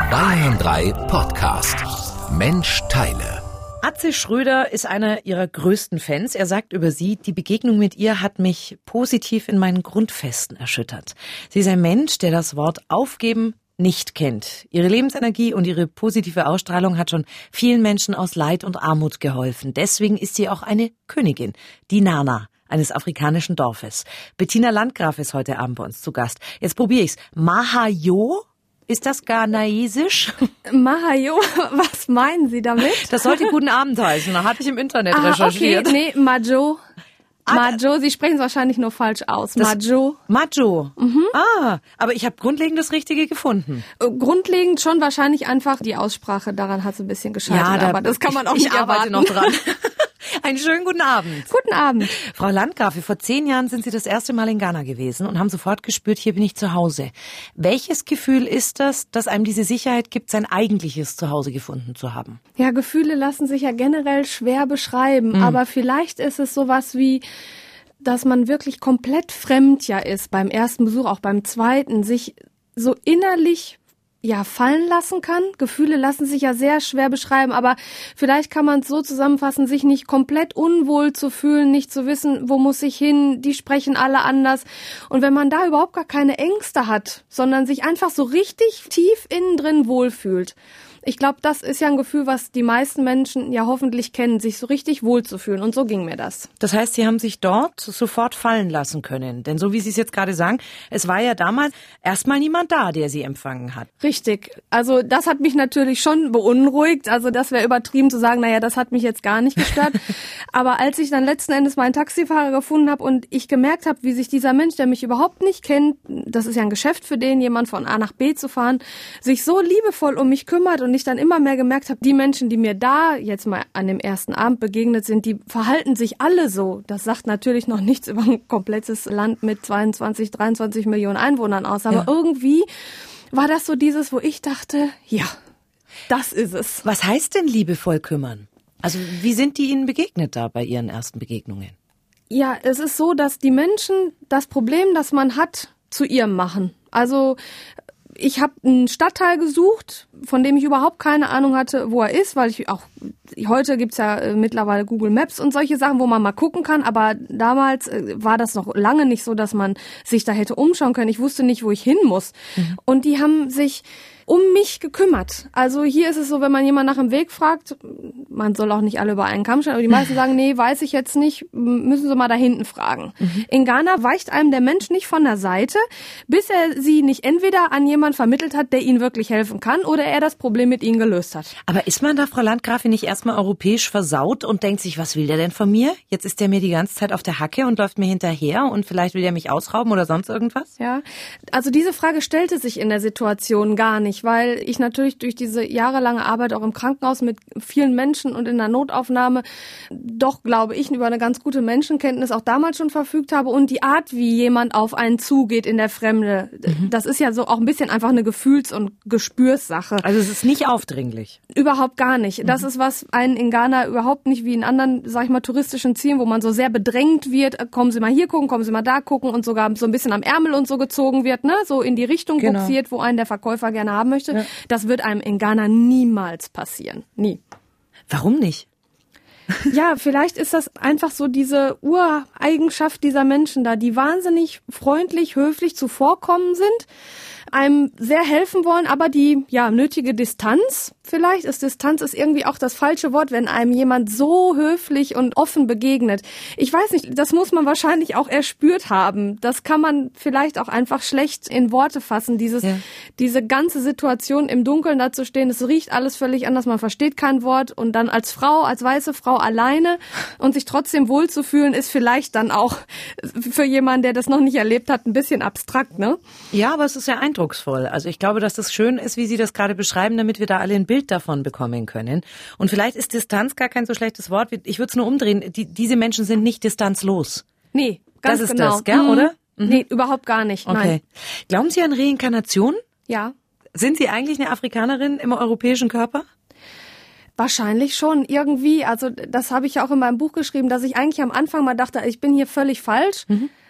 Bayern 3 Podcast. Mensch Teile. Atze Schröder ist einer ihrer größten Fans. Er sagt über sie, die Begegnung mit ihr hat mich positiv in meinen Grundfesten erschüttert. Sie ist ein Mensch, der das Wort aufgeben nicht kennt. Ihre Lebensenergie und ihre positive Ausstrahlung hat schon vielen Menschen aus Leid und Armut geholfen. Deswegen ist sie auch eine Königin, die Nana eines afrikanischen Dorfes. Bettina Landgraf ist heute Abend bei uns zu Gast. Jetzt probiere ich's. Mahayo? Ist das Ghanaesisch? Mahayo, was meinen Sie damit? Das sollte guten Abend heißen. Da hatte ich im Internet recherchiert. Okay, nee, Majo. Majo, Sie sprechen es wahrscheinlich nur falsch aus. Majo. Majo. Aber ich habe grundlegend das Richtige gefunden. Grundlegend schon wahrscheinlich einfach die Aussprache. Daran hat es ein bisschen gescheitert. Aber das kann man auch nicht erwarten. Ich arbeite noch dran. Einen schönen guten Abend. Guten Abend. Frau Landgraf, vor 10 Jahren sind Sie das erste Mal in Ghana gewesen und haben sofort gespürt, hier bin ich zu Hause. Welches Gefühl ist das, dass einem diese Sicherheit gibt, sein eigentliches Zuhause gefunden zu haben? Ja, Gefühle lassen sich ja generell schwer beschreiben. Aber vielleicht ist es sowas wie, dass man wirklich komplett fremd ja ist beim ersten Besuch, auch beim zweiten, sich so innerlich fallen lassen kann. Gefühle lassen sich ja sehr schwer beschreiben, aber vielleicht kann man es so zusammenfassen, sich nicht komplett unwohl zu fühlen, nicht zu wissen, wo muss ich hin, die sprechen alle anders. Und wenn man da überhaupt gar keine Ängste hat, sondern sich einfach so richtig tief innen drin wohlfühlt. Ich glaube, das ist ja ein Gefühl, was die meisten Menschen ja hoffentlich kennen, sich so richtig wohlzufühlen. Und so ging mir das. Das heißt, Sie haben sich dort sofort fallen lassen können. Denn so wie Sie es jetzt gerade sagen, es war ja damals erstmal niemand da, der Sie empfangen hat. Richtig. Also das hat mich natürlich schon beunruhigt. Also das wäre übertrieben zu sagen, naja, das hat mich jetzt gar nicht gestört. Aber als ich dann letzten Endes meinen Taxifahrer gefunden habe und ich gemerkt habe, wie sich dieser Mensch, der mich überhaupt nicht kennt, das ist ja ein Geschäft für den, jemand von A nach B zu fahren, sich so liebevoll um mich kümmert und ich dann immer mehr gemerkt habe, die Menschen, die mir da jetzt mal an dem ersten Abend begegnet sind, die verhalten sich alle so. Das sagt natürlich noch nichts über ein komplettes Land mit 22, 23 Millionen Einwohnern aus. Aber irgendwie war das so dieses, wo ich dachte, ja, das ist es. Was heißt denn liebevoll kümmern? Also wie sind die Ihnen begegnet da bei Ihren ersten Begegnungen? Ja, es ist so, dass die Menschen das Problem, das man hat, zu ihrem machen. Also ich habe einen Stadtteil gesucht, von dem ich überhaupt keine Ahnung hatte, wo er ist, weil ich auch, heute gibt's ja mittlerweile Google Maps und solche Sachen, wo man mal gucken kann, aber damals war das noch lange nicht so, dass man sich da hätte umschauen können. Ich wusste nicht, wo ich hin muss. Und die haben sich um mich gekümmert. Also hier ist es so, wenn man jemanden nach dem Weg fragt, man soll auch nicht alle über einen Kamm stellen, aber die meisten sagen, nee, weiß ich jetzt nicht, müssen Sie mal da hinten fragen. In Ghana weicht einem der Mensch nicht von der Seite, bis er sie nicht entweder an jemanden vermittelt hat, der ihnen wirklich helfen kann, oder er das Problem mit ihnen gelöst hat. Aber ist man da, Frau Landgrafin, nicht erstmal europäisch versaut und denkt sich, was will der denn von mir? Jetzt ist der mir die ganze Zeit auf der Hacke und läuft mir hinterher und vielleicht will der mich ausrauben oder sonst irgendwas? Ja, also diese Frage stellte sich in der Situation gar nicht, weil ich natürlich durch diese jahrelange Arbeit auch im Krankenhaus mit vielen Menschen und in der Notaufnahme doch, glaube ich, über eine ganz gute Menschenkenntnis auch damals schon verfügt habe und die Art, wie jemand auf einen zugeht in der Fremde, das ist ja so auch ein bisschen einfach eine Gefühls- und Gespürssache. Also es ist nicht aufdringlich? Überhaupt gar nicht. Das ist, was einen in Ghana überhaupt nicht wie in anderen, sag ich mal, touristischen Zielen, wo man so sehr bedrängt wird, kommen Sie mal hier gucken, kommen Sie mal da gucken und sogar so ein bisschen am Ärmel und so gezogen wird, ne, so in die Richtung buxiert, wo einen der Verkäufer gerne haben möchte. Ja. Das wird einem in Ghana niemals passieren. Nie. Warum nicht? Ja, vielleicht ist das einfach so diese Ureigenschaft dieser Menschen da, die wahnsinnig freundlich, höflich zuvorkommen sind, einem sehr helfen wollen, aber die nötige Distanz, vielleicht Distanz ist irgendwie auch das falsche Wort, wenn einem jemand so höflich und offen begegnet. Ich weiß nicht, das muss man wahrscheinlich auch erspürt haben. Das kann man vielleicht auch einfach schlecht in Worte fassen, diese ganze Situation im Dunkeln da zu stehen, es riecht alles völlig anders, man versteht kein Wort und dann als Frau, als weiße Frau alleine und sich trotzdem wohlzufühlen, ist vielleicht dann auch für jemanden, der das noch nicht erlebt hat, ein bisschen abstrakt, ne? Ja, aber es ist ja eindrucksvoll. Also ich glaube, dass das schön ist, wie Sie das gerade beschreiben, damit wir da alle ein Bild davon bekommen können. Und vielleicht ist Distanz gar kein so schlechtes Wort. Ich würde es nur umdrehen. Diese Menschen sind nicht distanzlos. Nee, ganz genau. Das ist das, gell, oder? Nee, überhaupt gar nicht. Okay. Nein. Glauben Sie an Reinkarnation? Ja. Sind Sie eigentlich eine Afrikanerin im europäischen Körper? Wahrscheinlich schon, irgendwie. Also das habe ich ja auch in meinem Buch geschrieben, dass ich eigentlich am Anfang mal dachte, ich bin hier völlig falsch.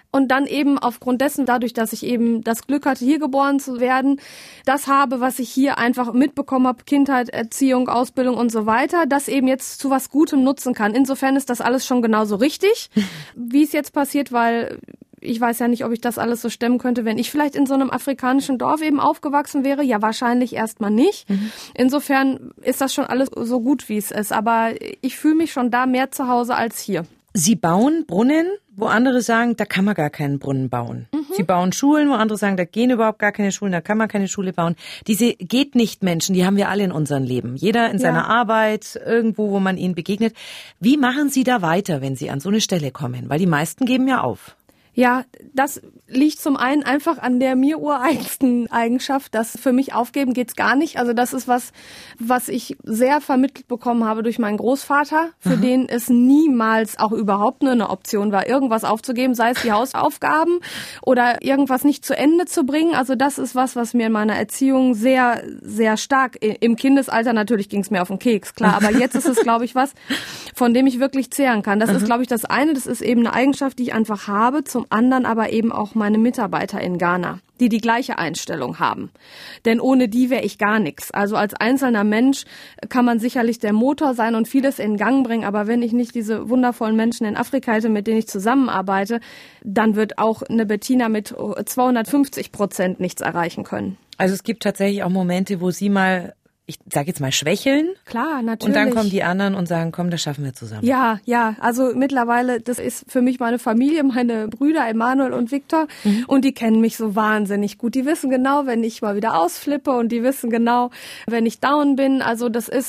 und dann eben aufgrund dessen, dadurch, dass ich eben das Glück hatte, hier geboren zu werden, das habe, was ich hier einfach mitbekommen habe, Kindheit, Erziehung, Ausbildung und so weiter, das eben jetzt zu was Gutem nutzen kann. Insofern ist das alles schon genauso richtig, wie es jetzt passiert, weil ich weiß ja nicht, ob ich das alles so stemmen könnte, wenn ich vielleicht in so einem afrikanischen Dorf eben aufgewachsen wäre. Ja, wahrscheinlich erstmal nicht. Insofern ist das schon alles so gut, wie es ist. Aber ich fühle mich schon da mehr zu Hause als hier. Sie bauen Brunnen, wo andere sagen, da kann man gar keinen Brunnen bauen. Sie bauen Schulen, wo andere sagen, da gehen überhaupt gar keine Schulen, da kann man keine Schule bauen. Diese Geht-nicht-Menschen, die haben wir alle in unserem Leben. Jeder in seiner Arbeit, irgendwo, wo man ihnen begegnet. Wie machen Sie da weiter, wenn Sie an so eine Stelle kommen? Weil die meisten geben ja auf. Ja, das liegt zum einen einfach an der mir ureigensten Eigenschaft, dass für mich aufgeben geht's gar nicht. Also das ist was ich sehr vermittelt bekommen habe durch meinen Großvater, für den es niemals auch überhaupt nur eine Option war, irgendwas aufzugeben, sei es die Hausaufgaben oder irgendwas nicht zu Ende zu bringen. Also das ist was mir in meiner Erziehung sehr, sehr stark, im Kindesalter natürlich ging's mir auf den Keks, klar, aber jetzt ist es, glaube ich, was, von dem ich wirklich zehren kann. Das ist, glaube ich, das eine, das ist eben eine Eigenschaft, die ich einfach habe, zum anderen aber eben auch meine Mitarbeiter in Ghana, die die gleiche Einstellung haben. Denn ohne die wäre ich gar nichts. Also als einzelner Mensch kann man sicherlich der Motor sein und vieles in Gang bringen, aber wenn ich nicht diese wundervollen Menschen in Afrika hätte, mit denen ich zusammenarbeite, dann wird auch eine Bettina mit 250% nichts erreichen können. Also es gibt tatsächlich auch Momente, wo Sie mal, ich sage jetzt mal, schwächeln. Klar, natürlich. Und dann kommen die anderen und sagen, komm, das schaffen wir zusammen. Ja, also mittlerweile, das ist für mich meine Familie, meine Brüder Emanuel und Viktor und die kennen mich so wahnsinnig gut. Die wissen genau, wenn ich mal wieder ausflippe und die wissen genau, wenn ich down bin. Also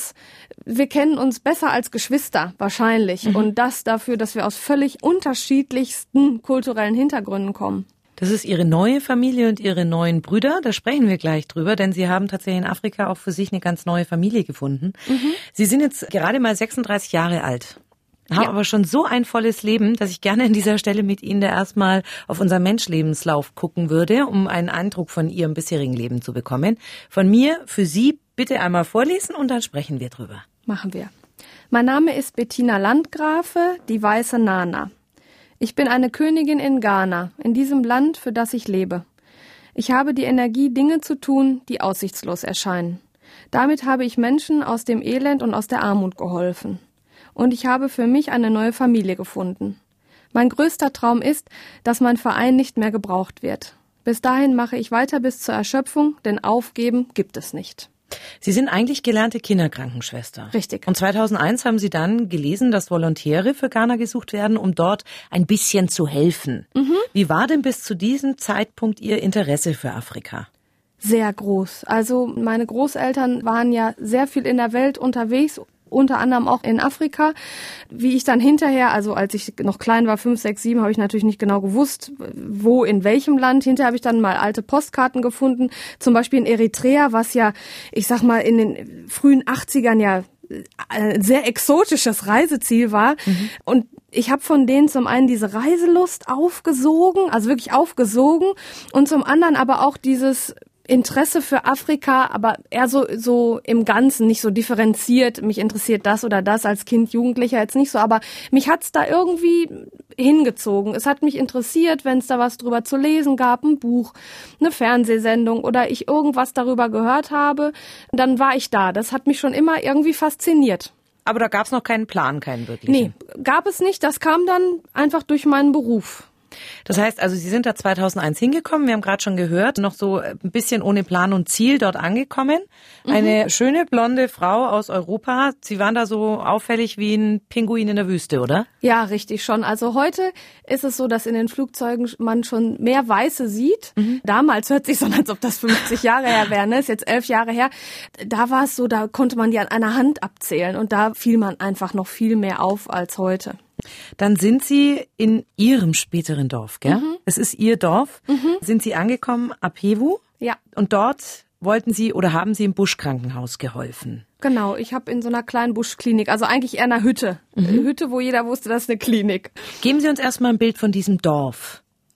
wir kennen uns besser als Geschwister wahrscheinlich und das dafür, dass wir aus völlig unterschiedlichsten kulturellen Hintergründen kommen. Das ist Ihre neue Familie und Ihre neuen Brüder. Da sprechen wir gleich drüber, denn Sie haben tatsächlich in Afrika auch für sich eine ganz neue Familie gefunden. Sie sind jetzt gerade mal 36 Jahre alt, haben aber schon so ein volles Leben, dass ich gerne an dieser Stelle mit Ihnen da erstmal auf unseren Menschlebenslauf gucken würde, um einen Eindruck von Ihrem bisherigen Leben zu bekommen. Von mir für Sie bitte einmal vorlesen und dann sprechen wir drüber. Machen wir. Mein Name ist Bettina Landgrafe, die weiße Nana. Ich bin eine Königin in Ghana, in diesem Land, für das ich lebe. Ich habe die Energie, Dinge zu tun, die aussichtslos erscheinen. Damit habe ich Menschen aus dem Elend und aus der Armut geholfen. Und ich habe für mich eine neue Familie gefunden. Mein größter Traum ist, dass mein Verein nicht mehr gebraucht wird. Bis dahin mache ich weiter bis zur Erschöpfung, denn aufgeben gibt es nicht. Sie sind eigentlich gelernte Kinderkrankenschwester. Richtig. Und 2001 haben Sie dann gelesen, dass Volontäre für Ghana gesucht werden, um dort ein bisschen zu helfen. Wie war denn bis zu diesem Zeitpunkt Ihr Interesse für Afrika? Sehr groß. Also meine Großeltern waren ja sehr viel in der Welt unterwegs, unter anderem auch in Afrika. Wie ich dann hinterher, also als ich noch klein war, 5, 6, 7, habe ich natürlich nicht genau gewusst, wo, in welchem Land. Hinterher habe ich dann mal alte Postkarten gefunden, zum Beispiel in Eritrea, was ja, ich sag mal, in den frühen 80ern ja ein sehr exotisches Reiseziel war. Und ich habe von denen zum einen diese Reiselust aufgesogen, also wirklich aufgesogen, und zum anderen aber auch dieses Interesse für Afrika, aber eher so im Ganzen, nicht so differenziert. Mich interessiert das oder das als Kind, Jugendlicher jetzt nicht so, aber mich hat's da irgendwie hingezogen. Es hat mich interessiert, wenn es da was drüber zu lesen gab, ein Buch, eine Fernsehsendung oder ich irgendwas darüber gehört habe, dann war ich da. Das hat mich schon immer irgendwie fasziniert. Aber da gab's noch keinen Plan, keinen wirklichen? Nee, gab es nicht. Das kam dann einfach durch meinen Beruf. Das heißt also, Sie sind da 2001 hingekommen, wir haben gerade schon gehört, noch so ein bisschen ohne Plan und Ziel dort angekommen. Eine schöne, blonde Frau aus Europa. Sie waren da so auffällig wie ein Pinguin in der Wüste, oder? Ja, richtig schon. Also heute ist es so, dass in den Flugzeugen man schon mehr Weiße sieht. Damals hört sich so an, als ob das 50 Jahre her wäre, ne? Ist jetzt 11 Jahre her. Da war es so, da konnte man die an einer Hand abzählen und da fiel man einfach noch viel mehr auf als heute. Dann sind Sie in Ihrem späteren Dorf, gell? Es ist Ihr Dorf. Sind Sie angekommen, Apewu? Ja. Und dort wollten Sie oder haben Sie im Buschkrankenhaus geholfen? Genau, ich habe in so einer kleinen Buschklinik, also eigentlich eher einer Hütte. Eine Hütte, wo jeder wusste, das ist eine Klinik. Geben Sie uns erstmal ein Bild von diesem Dorf.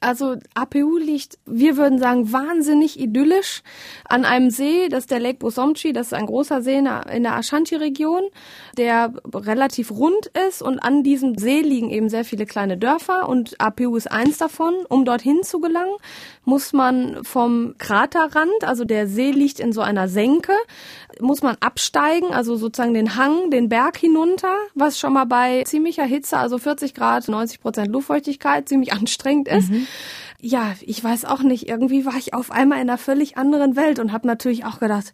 Also APU liegt, wir würden sagen, wahnsinnig idyllisch an einem See, das ist der Lake Bosomchi, das ist ein großer See in der Ashanti-Region, der relativ rund ist und an diesem See liegen eben sehr viele kleine Dörfer und APU ist eins davon. Um dorthin zu gelangen, muss man vom Kraterrand, also der See liegt in so einer Senke, muss man absteigen, also sozusagen den Hang, den Berg hinunter, was schon mal bei ziemlicher Hitze, also 40 Grad, 90% Luftfeuchtigkeit, ziemlich anstrengend ist. Ja, ich weiß auch nicht, irgendwie war ich auf einmal in einer völlig anderen Welt und habe natürlich auch gedacht,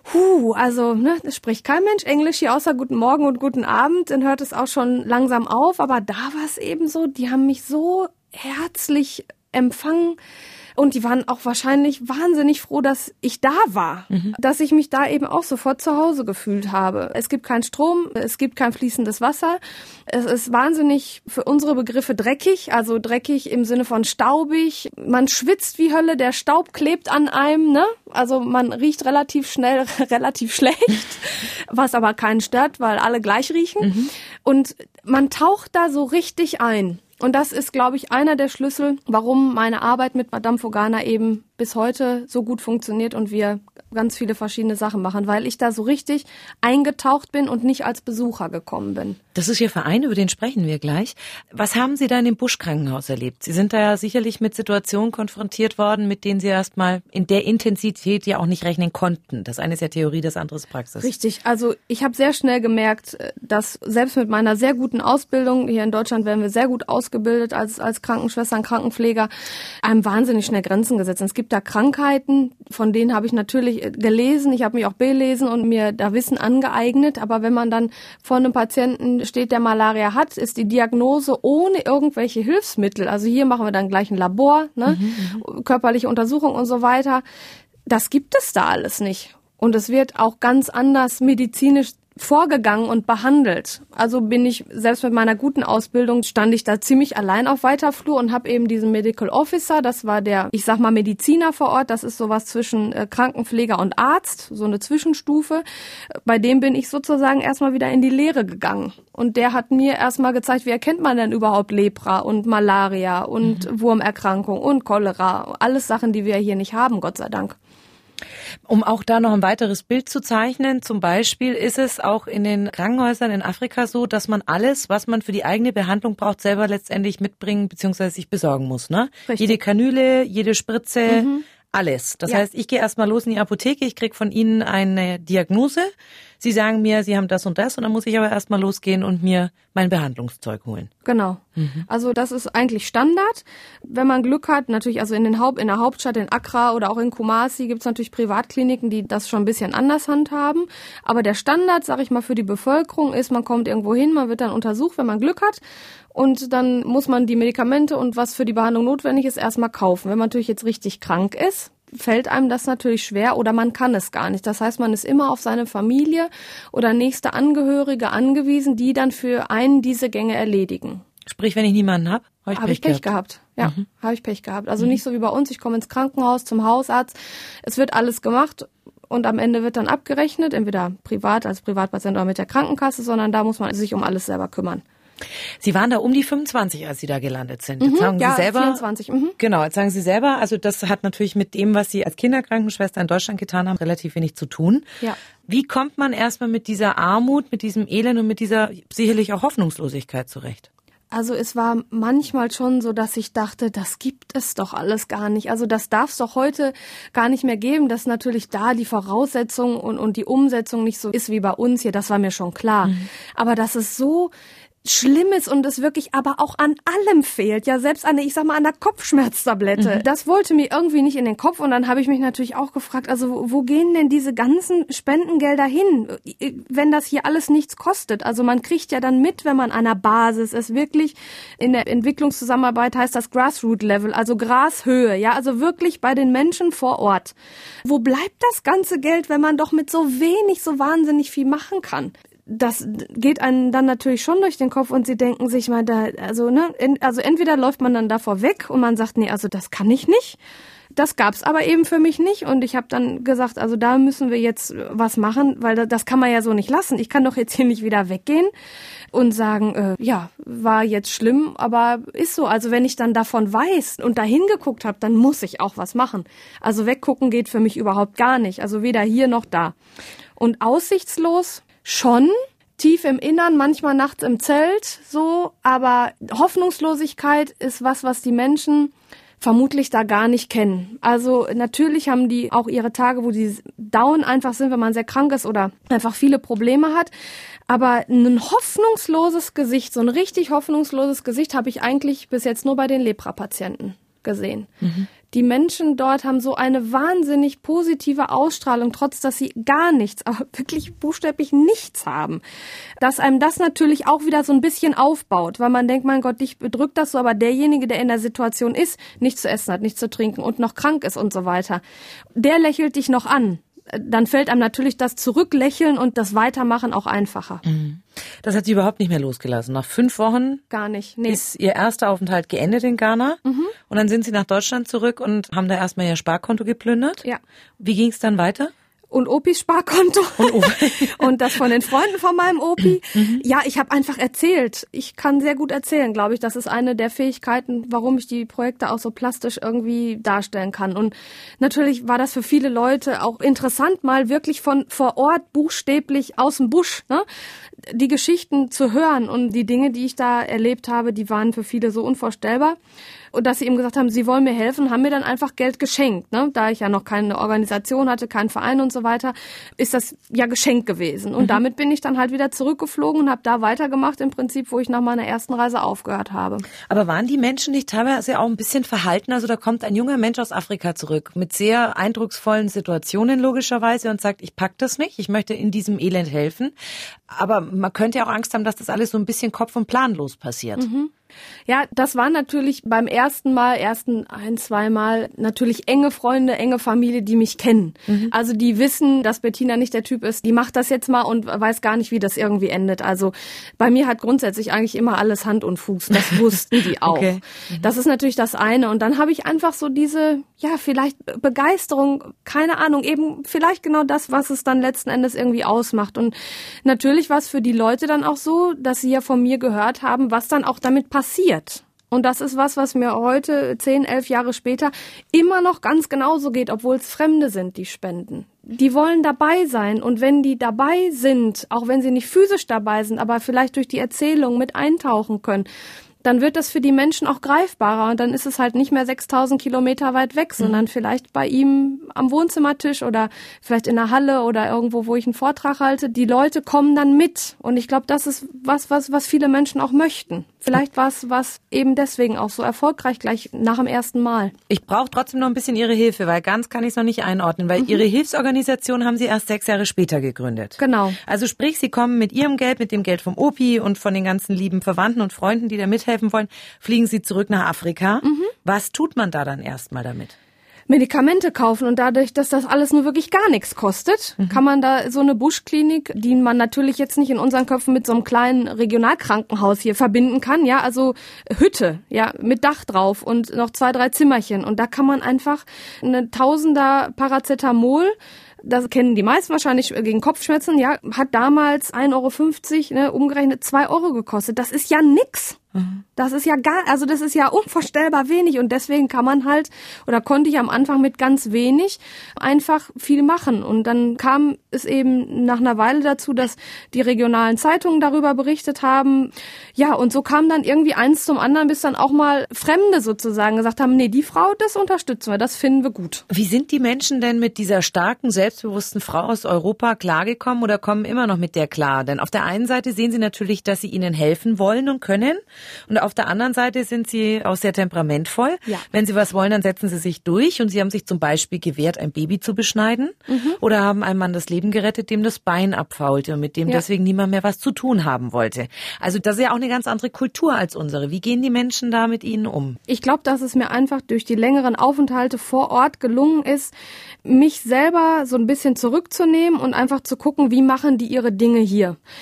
also es spricht kein Mensch Englisch hier außer Guten Morgen und Guten Abend, dann hört es auch schon langsam auf, aber da war es eben so, die haben mich so herzlich empfangen. Und die waren auch wahrscheinlich wahnsinnig froh, dass ich da war, dass ich mich da eben auch sofort zu Hause gefühlt habe. Es gibt keinen Strom, es gibt kein fließendes Wasser. Es ist wahnsinnig für unsere Begriffe dreckig, also dreckig im Sinne von staubig. Man schwitzt wie Hölle, der Staub klebt an einem, ne? Also man riecht relativ schnell relativ schlecht, was aber keinen stört, weil alle gleich riechen. Und man taucht da so richtig ein. Und das ist, glaube ich, einer der Schlüssel, warum meine Arbeit mit Madame Fogana eben bis heute so gut funktioniert und wir ganz viele verschiedene Sachen machen, weil ich da so richtig eingetaucht bin und nicht als Besucher gekommen bin. Das ist Ihr Verein, über den sprechen wir gleich. Was haben Sie da in dem Busch-Krankenhaus erlebt? Sie sind da ja sicherlich mit Situationen konfrontiert worden, mit denen Sie erstmal in der Intensität ja auch nicht rechnen konnten. Das eine ist ja Theorie, das andere ist Praxis. Richtig, also ich habe sehr schnell gemerkt, dass selbst mit meiner sehr guten Ausbildung, hier in Deutschland werden wir sehr gut ausgebildet als Krankenschwestern, Krankenpfleger, einem wahnsinnig schnell Grenzen gesetzt. Und es gibt da Krankheiten, von denen habe ich natürlich gelesen, ich habe mich auch belesen und mir da Wissen angeeignet, aber wenn man dann vor einem Patienten steht, der Malaria hat, ist die Diagnose ohne irgendwelche Hilfsmittel, also hier machen wir dann gleich ein Labor, ne? Körperliche Untersuchung und so weiter, das gibt es da alles nicht. Und es wird auch ganz anders medizinisch vorgegangen und behandelt. Also bin ich, selbst mit meiner guten Ausbildung, stand ich da ziemlich allein auf weiter Flur und habe eben diesen Medical Officer, das war der, ich sag mal, Mediziner vor Ort, das ist sowas zwischen Krankenpfleger und Arzt, so eine Zwischenstufe. Bei dem bin ich sozusagen erstmal wieder in die Lehre gegangen. Und der hat mir erstmal gezeigt, wie erkennt man denn überhaupt Lepra und Malaria und Wurmerkrankung und Cholera, alles Sachen, die wir hier nicht haben, Gott sei Dank. Um auch da noch ein weiteres Bild zu zeichnen, zum Beispiel ist es auch in den Krankenhäusern in Afrika so, dass man alles, was man für die eigene Behandlung braucht, selber letztendlich mitbringen bzw. sich besorgen muss, ne? Richtig. Jede Kanüle, jede Spritze, alles. Das heißt, ich gehe erstmal los in die Apotheke, ich kriege von Ihnen eine Diagnose. Sie sagen mir, Sie haben das und das und dann muss ich aber erstmal losgehen und mir mein Behandlungszeug holen. Genau. Also das ist eigentlich Standard. Wenn man Glück hat, natürlich also in der Hauptstadt, in Accra oder auch in Kumasi gibt es natürlich Privatkliniken, die das schon ein bisschen anders handhaben. Aber der Standard, sag ich mal, für die Bevölkerung ist, man kommt irgendwo hin, man wird dann untersucht, wenn man Glück hat. Und dann muss man die Medikamente und was für die Behandlung notwendig ist, erstmal kaufen. Wenn man natürlich jetzt richtig krank ist, fällt einem das natürlich schwer oder man kann es gar nicht. Das heißt, man ist immer auf seine Familie oder nächste Angehörige angewiesen, die dann für einen diese Gänge erledigen. Sprich, wenn ich niemanden habe, habe ich Pech gehabt. Ja, habe ich Pech gehabt. Also nicht so wie bei uns, ich komme ins Krankenhaus, zum Hausarzt, es wird alles gemacht und am Ende wird dann abgerechnet, entweder privat als Privatpatient oder mit der Krankenkasse, sondern da muss man sich um alles selber kümmern. Sie waren da um die 25, als Sie da gelandet sind. Jetzt sagen Sie selber, 24. Genau, jetzt sagen Sie selber, also das hat natürlich mit dem, was Sie als Kinderkrankenschwester in Deutschland getan haben, relativ wenig zu tun. Ja. Wie kommt man erstmal mit dieser Armut, mit diesem Elend und mit dieser sicherlich auch Hoffnungslosigkeit zurecht? Also es war manchmal schon so, dass ich dachte, das gibt es doch alles gar nicht. Also das darf es doch heute gar nicht mehr geben, dass natürlich da die Voraussetzung und die Umsetzung nicht so ist wie bei uns hier, das war mir schon klar. Aber dass es so schlimm ist und es wirklich aber auch an allem fehlt, ja selbst an der Kopfschmerztablette. Das wollte mir irgendwie nicht in den Kopf und dann habe ich mich natürlich auch gefragt, also wo gehen denn diese ganzen Spendengelder hin, wenn das hier alles nichts kostet? Also man kriegt ja dann mit, wenn man an der Basis ist, wirklich in der Entwicklungszusammenarbeit heißt das Grassroot-Level, also Grashöhe, ja, also wirklich bei den Menschen vor Ort. Wo bleibt das ganze Geld, wenn man doch mit so wenig so wahnsinnig viel machen kann? Das geht einem dann natürlich schon durch den Kopf und sie denken sich mal, also entweder läuft man dann davor weg und man sagt, nee, also das kann ich nicht. Das gab's aber eben für mich nicht und ich habe dann gesagt, also da müssen wir jetzt was machen, weil das kann man ja so nicht lassen. Ich kann doch jetzt hier nicht wieder weggehen und sagen, ja, war jetzt schlimm, aber ist so. Also wenn ich dann davon weiß und da hingeguckt habe, dann muss ich auch was machen. Also weggucken geht für mich überhaupt gar nicht. Also weder hier noch da. Und aussichtslos schon, tief im Innern, manchmal nachts im Zelt, so. Aber Hoffnungslosigkeit ist was die Menschen vermutlich da gar nicht kennen. Also natürlich haben die auch ihre Tage, wo die down einfach sind, wenn man sehr krank ist oder einfach viele Probleme hat. Aber ein hoffnungsloses Gesicht, so ein richtig hoffnungsloses Gesicht habe ich eigentlich bis jetzt nur bei den Lepra-Patienten gesehen. Die Menschen dort haben so eine wahnsinnig positive Ausstrahlung, trotz dass sie gar nichts, aber wirklich buchstäblich nichts haben. Dass einem das natürlich auch wieder so ein bisschen aufbaut, weil man denkt, mein Gott, dich bedrückt das so, aber derjenige, der in der Situation ist, nichts zu essen hat, nichts zu trinken und noch krank ist und so weiter, der lächelt dich noch an. Dann fällt einem natürlich das Zurücklächeln und das Weitermachen auch einfacher. Das hat sie überhaupt nicht mehr losgelassen. Nach 5 Wochen gar nicht, nee. Ist ihr erster Aufenthalt geendet in Ghana. Und dann sind sie nach Deutschland zurück und haben da erstmal ihr Sparkonto geplündert. Ja. Wie ging es dann weiter? Und Opis Sparkonto und das von den Freunden von meinem Opi. Ja, ich habe einfach erzählt. Ich kann sehr gut erzählen, glaube ich. Das ist eine der Fähigkeiten, warum ich die Projekte auch so plastisch irgendwie darstellen kann. Und natürlich war das für viele Leute auch interessant, mal wirklich von vor Ort buchstäblich aus dem Busch, ne, die Geschichten zu hören. Und die Dinge, die ich da erlebt habe, die waren für viele so unvorstellbar. Und dass sie eben gesagt haben, sie wollen mir helfen, haben mir dann einfach Geld geschenkt. Ne? Da ich ja noch keine Organisation hatte, keinen Verein und so weiter, ist das ja geschenkt gewesen. Und damit bin ich dann halt wieder zurückgeflogen und habe da weitergemacht, im Prinzip, wo ich nach meiner ersten Reise aufgehört habe. Aber waren die Menschen nicht teilweise auch ein bisschen verhalten? Also da kommt ein junger Mensch aus Afrika zurück mit sehr eindrucksvollen Situationen logischerweise und sagt, ich pack das nicht, ich möchte in diesem Elend helfen. Aber man könnte ja auch Angst haben, dass das alles so ein bisschen kopf- und planlos passiert. Ja, das war natürlich beim ersten 1-2 Mal natürlich enge Freunde, enge Familie, die mich kennen. Also die wissen, dass Bettina nicht der Typ ist, die macht das jetzt mal und weiß gar nicht, wie das irgendwie endet. Also bei mir hat grundsätzlich eigentlich immer alles Hand und Fuß. Das wussten die auch. Okay. Das ist natürlich das eine. Und dann habe ich einfach so diese, ja, vielleicht Begeisterung, keine Ahnung, eben vielleicht genau das, was es dann letzten Endes irgendwie ausmacht. Und natürlich war es für die Leute dann auch so, dass sie ja von mir gehört haben, was dann auch damit passiert. Und das ist was mir heute, 10, 11 Jahre später, immer noch ganz genauso geht, obwohl es Fremde sind, die spenden. Die wollen dabei sein. Und wenn die dabei sind, auch wenn sie nicht physisch dabei sind, aber vielleicht durch die Erzählung mit eintauchen können, dann wird das für die Menschen auch greifbarer. Und dann ist es halt nicht mehr 6000 Kilometer weit weg, sondern vielleicht bei ihm am Wohnzimmertisch oder vielleicht in der Halle oder irgendwo, wo ich einen Vortrag halte. Die Leute kommen dann mit. Und ich glaube, das ist was viele Menschen auch möchten. Vielleicht war es eben deswegen auch so erfolgreich gleich nach dem ersten Mal. Ich brauche trotzdem noch ein bisschen Ihre Hilfe, weil ganz kann ich es noch nicht einordnen, weil Ihre Hilfsorganisation haben Sie erst 6 Jahre später gegründet. Genau. Also sprich, Sie kommen mit Ihrem Geld, mit dem Geld vom Opi und von den ganzen lieben Verwandten und Freunden, die da mithelfen wollen, fliegen Sie zurück nach Afrika. Was tut man da dann erstmal damit? Medikamente kaufen und dadurch, dass das alles nur wirklich gar nichts kostet, kann man da so eine Buschklinik, die man natürlich jetzt nicht in unseren Köpfen mit so einem kleinen Regionalkrankenhaus hier verbinden kann, ja, also Hütte, ja, mit Dach drauf und noch 2, 3 Zimmerchen und da kann man einfach eine 1000er Paracetamol, das kennen die meisten wahrscheinlich gegen Kopfschmerzen, ja, hat damals 1,50 €, ne, umgerechnet 2 € gekostet. Das ist ja nix. Das ist ja das ist ja unvorstellbar wenig und deswegen kann man halt oder konnte ich am Anfang mit ganz wenig einfach viel machen und dann kam es eben nach einer Weile dazu, dass die regionalen Zeitungen darüber berichtet haben. Ja, und so kam dann irgendwie eins zum anderen, bis dann auch mal Fremde sozusagen gesagt haben, nee, die Frau, das unterstützen wir, das finden wir gut. Wie sind die Menschen denn mit dieser starken, selbstbewussten Frau aus Europa klargekommen oder kommen immer noch mit der klar? Denn auf der einen Seite sehen sie natürlich, dass sie ihnen helfen wollen und können. Und auf der anderen Seite sind sie auch sehr temperamentvoll. Ja. Wenn sie was wollen, dann setzen sie sich durch. Und sie haben sich zum Beispiel gewehrt, ein Baby zu beschneiden. Oder haben einem Mann das Leben gerettet, dem das Bein abfaulte und mit dem deswegen niemand mehr was zu tun haben wollte. Also das ist ja auch eine ganz andere Kultur als unsere. Wie gehen die Menschen da mit ihnen um? Ich glaube, dass es mir einfach durch die längeren Aufenthalte vor Ort gelungen ist, mich selber so ein bisschen zurückzunehmen und einfach zu gucken, wie machen die ihre Dinge hier.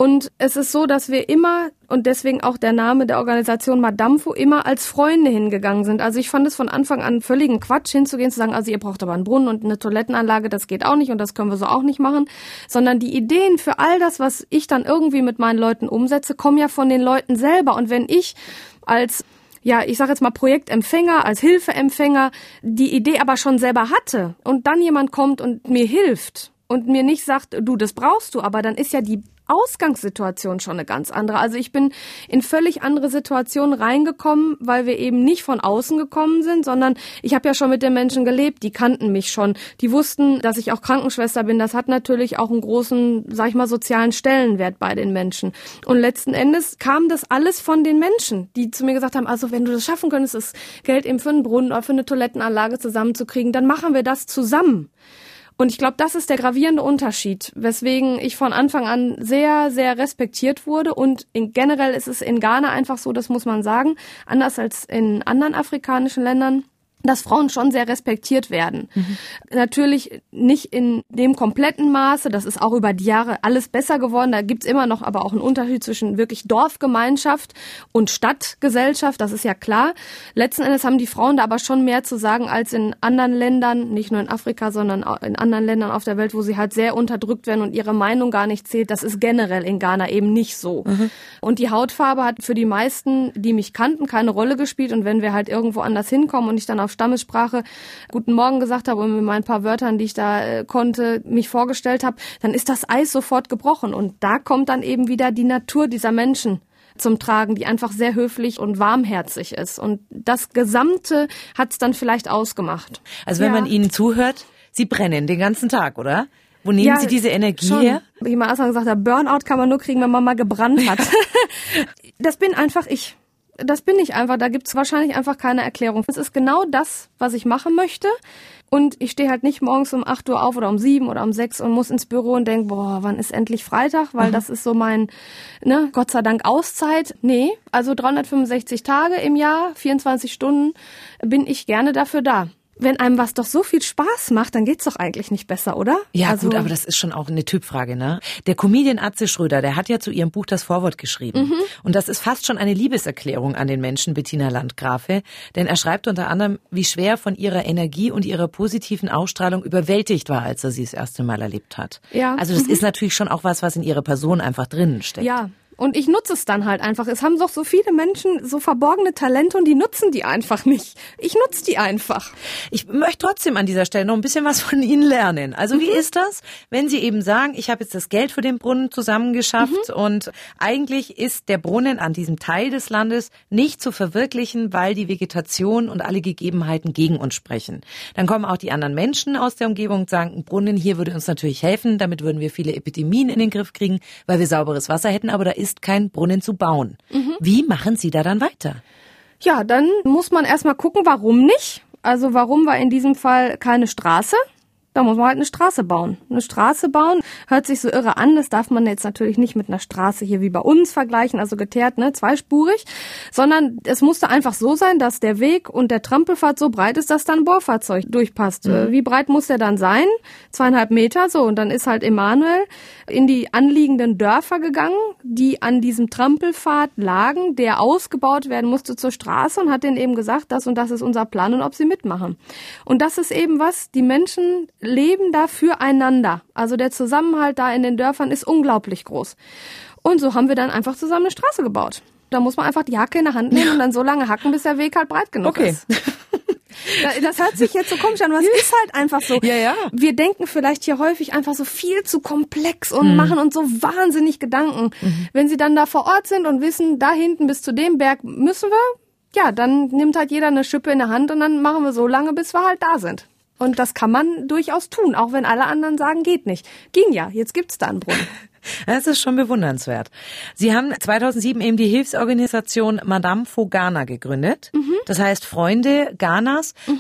Und es ist so, dass wir immer, und deswegen auch der Name der Organisation Madamfo, immer als Freunde hingegangen sind. Also ich fand es von Anfang an völligen Quatsch hinzugehen, zu sagen, also ihr braucht aber einen Brunnen und eine Toilettenanlage, das geht auch nicht und das können wir so auch nicht machen. Sondern die Ideen für all das, was ich dann irgendwie mit meinen Leuten umsetze, kommen ja von den Leuten selber. Und wenn ich als ich sage jetzt mal Projektempfänger, als Hilfeempfänger, die Idee aber schon selber hatte und dann jemand kommt und mir hilft und mir nicht sagt, du, das brauchst du, aber dann ist ja die Ausgangssituation schon eine ganz andere. Also ich bin in völlig andere Situationen reingekommen, weil wir eben nicht von außen gekommen sind, sondern ich habe ja schon mit den Menschen gelebt, die kannten mich schon. Die wussten, dass ich auch Krankenschwester bin. Das hat natürlich auch einen großen, sag ich mal, sozialen Stellenwert bei den Menschen. Und letzten Endes kam das alles von den Menschen, die zu mir gesagt haben, also wenn du das schaffen könntest, das Geld eben für einen Brunnen oder für eine Toilettenanlage zusammenzukriegen, dann machen wir das zusammen. Und ich glaube, das ist der gravierende Unterschied, weswegen ich von Anfang an sehr, sehr respektiert wurde. Und generell ist es in Ghana einfach so, das muss man sagen, anders als in anderen afrikanischen Ländern, dass Frauen schon sehr respektiert werden. Natürlich nicht in dem kompletten Maße, das ist auch über die Jahre alles besser geworden. Da gibt's immer noch aber auch einen Unterschied zwischen wirklich Dorfgemeinschaft und Stadtgesellschaft, das ist ja klar. Letzten Endes haben die Frauen da aber schon mehr zu sagen als in anderen Ländern, nicht nur in Afrika, sondern auch in anderen Ländern auf der Welt, wo sie halt sehr unterdrückt werden und ihre Meinung gar nicht zählt. Das ist generell in Ghana eben nicht so. Und die Hautfarbe hat für die meisten, die mich kannten, keine Rolle gespielt. Und wenn wir halt irgendwo anders hinkommen und ich dann auf Stammessprache Guten Morgen gesagt habe und mit meinen paar Wörtern, die ich da konnte, mich vorgestellt habe, dann ist das Eis sofort gebrochen. Und da kommt dann eben wieder die Natur dieser Menschen zum Tragen, die einfach sehr höflich und warmherzig ist. Und das Gesamte hat es dann vielleicht ausgemacht. Also wenn man Ihnen zuhört, Sie brennen den ganzen Tag, oder? Wo nehmen Sie diese Energie schon her? Wie man erstmal gesagt hat, Burnout kann man nur kriegen, wenn man mal gebrannt hat. Das bin einfach ich. Das bin ich einfach. Da gibt's wahrscheinlich einfach keine Erklärung. Es ist genau das, was ich machen möchte. Und ich stehe halt nicht morgens um 8 Uhr auf oder um 7 oder um 6 und muss ins Büro und denke, wann ist endlich Freitag? Weil das ist so mein, Gott sei Dank Auszeit. Nee, also 365 Tage im Jahr, 24 Stunden bin ich gerne dafür da. Wenn einem was doch so viel Spaß macht, dann geht's doch eigentlich nicht besser, oder? Ja, also, gut, aber das ist schon auch eine Typfrage, ne? Der Comedian Atze Schröder, der hat ja zu ihrem Buch das Vorwort geschrieben. Und das ist fast schon eine Liebeserklärung an den Menschen Bettina Landgrafe. Denn er schreibt unter anderem, wie schwer von ihrer Energie und ihrer positiven Ausstrahlung überwältigt war, als er sie das erste Mal erlebt hat. Ja. Also das ist natürlich schon auch was in ihrer Person einfach drinnen steckt. Ja. Und ich nutze es dann halt einfach. Es haben doch so viele Menschen so verborgene Talente und die nutzen die einfach nicht. Ich nutze die einfach. Ich möchte trotzdem an dieser Stelle noch ein bisschen was von Ihnen lernen. Also wie ist das, wenn Sie eben sagen, ich habe jetzt das Geld für den Brunnen zusammengeschafft und eigentlich ist der Brunnen an diesem Teil des Landes nicht zu verwirklichen, weil die Vegetation und alle Gegebenheiten gegen uns sprechen. Dann kommen auch die anderen Menschen aus der Umgebung und sagen, ein Brunnen hier würde uns natürlich helfen, damit würden wir viele Epidemien in den Griff kriegen, weil wir sauberes Wasser hätten, aber da ist kein Brunnen zu bauen. Wie machen Sie da dann weiter? Ja, dann muss man erstmal gucken, warum nicht. Also warum war in diesem Fall keine Straße? Da muss man halt eine Straße bauen. Eine Straße bauen hört sich so irre an. Das darf man jetzt natürlich nicht mit einer Straße hier wie bei uns vergleichen, also geteert, zweispurig. Sondern es musste einfach so sein, dass der Weg und der Trampelpfad so breit ist, dass da ein Bohrfahrzeug durchpasst. Wie breit muss der dann sein? 2,5 Meter, so. Und dann ist halt Emanuel in die anliegenden Dörfer gegangen, die an diesem Trampelpfad lagen, der ausgebaut werden musste zur Straße und hat denen eben gesagt, das und das ist unser Plan und ob sie mitmachen. Und das ist eben was, die Menschen leben da füreinander. Also der Zusammenhalt da in den Dörfern ist unglaublich groß. Und so haben wir dann einfach zusammen eine Straße gebaut. Da muss man einfach die Hacke in der Hand nehmen und dann so lange hacken, bis der Weg halt breit genug ist. Das hört sich jetzt so komisch an, aber es ist halt einfach so. Ja. Wir denken vielleicht hier häufig einfach so viel zu komplex und machen uns so wahnsinnig Gedanken. Wenn Sie dann da vor Ort sind und wissen, da hinten bis zu dem Berg müssen wir, ja, dann nimmt halt jeder eine Schippe in der Hand und dann machen wir so lange, bis wir halt da sind. Und das kann man durchaus tun, auch wenn alle anderen sagen, geht nicht. Ging ja, jetzt gibt's da einen Brunnen. Das ist schon bewundernswert. Sie haben 2007 eben die Hilfsorganisation Madamfo Ghana gegründet. Das heißt Freunde Ghanas.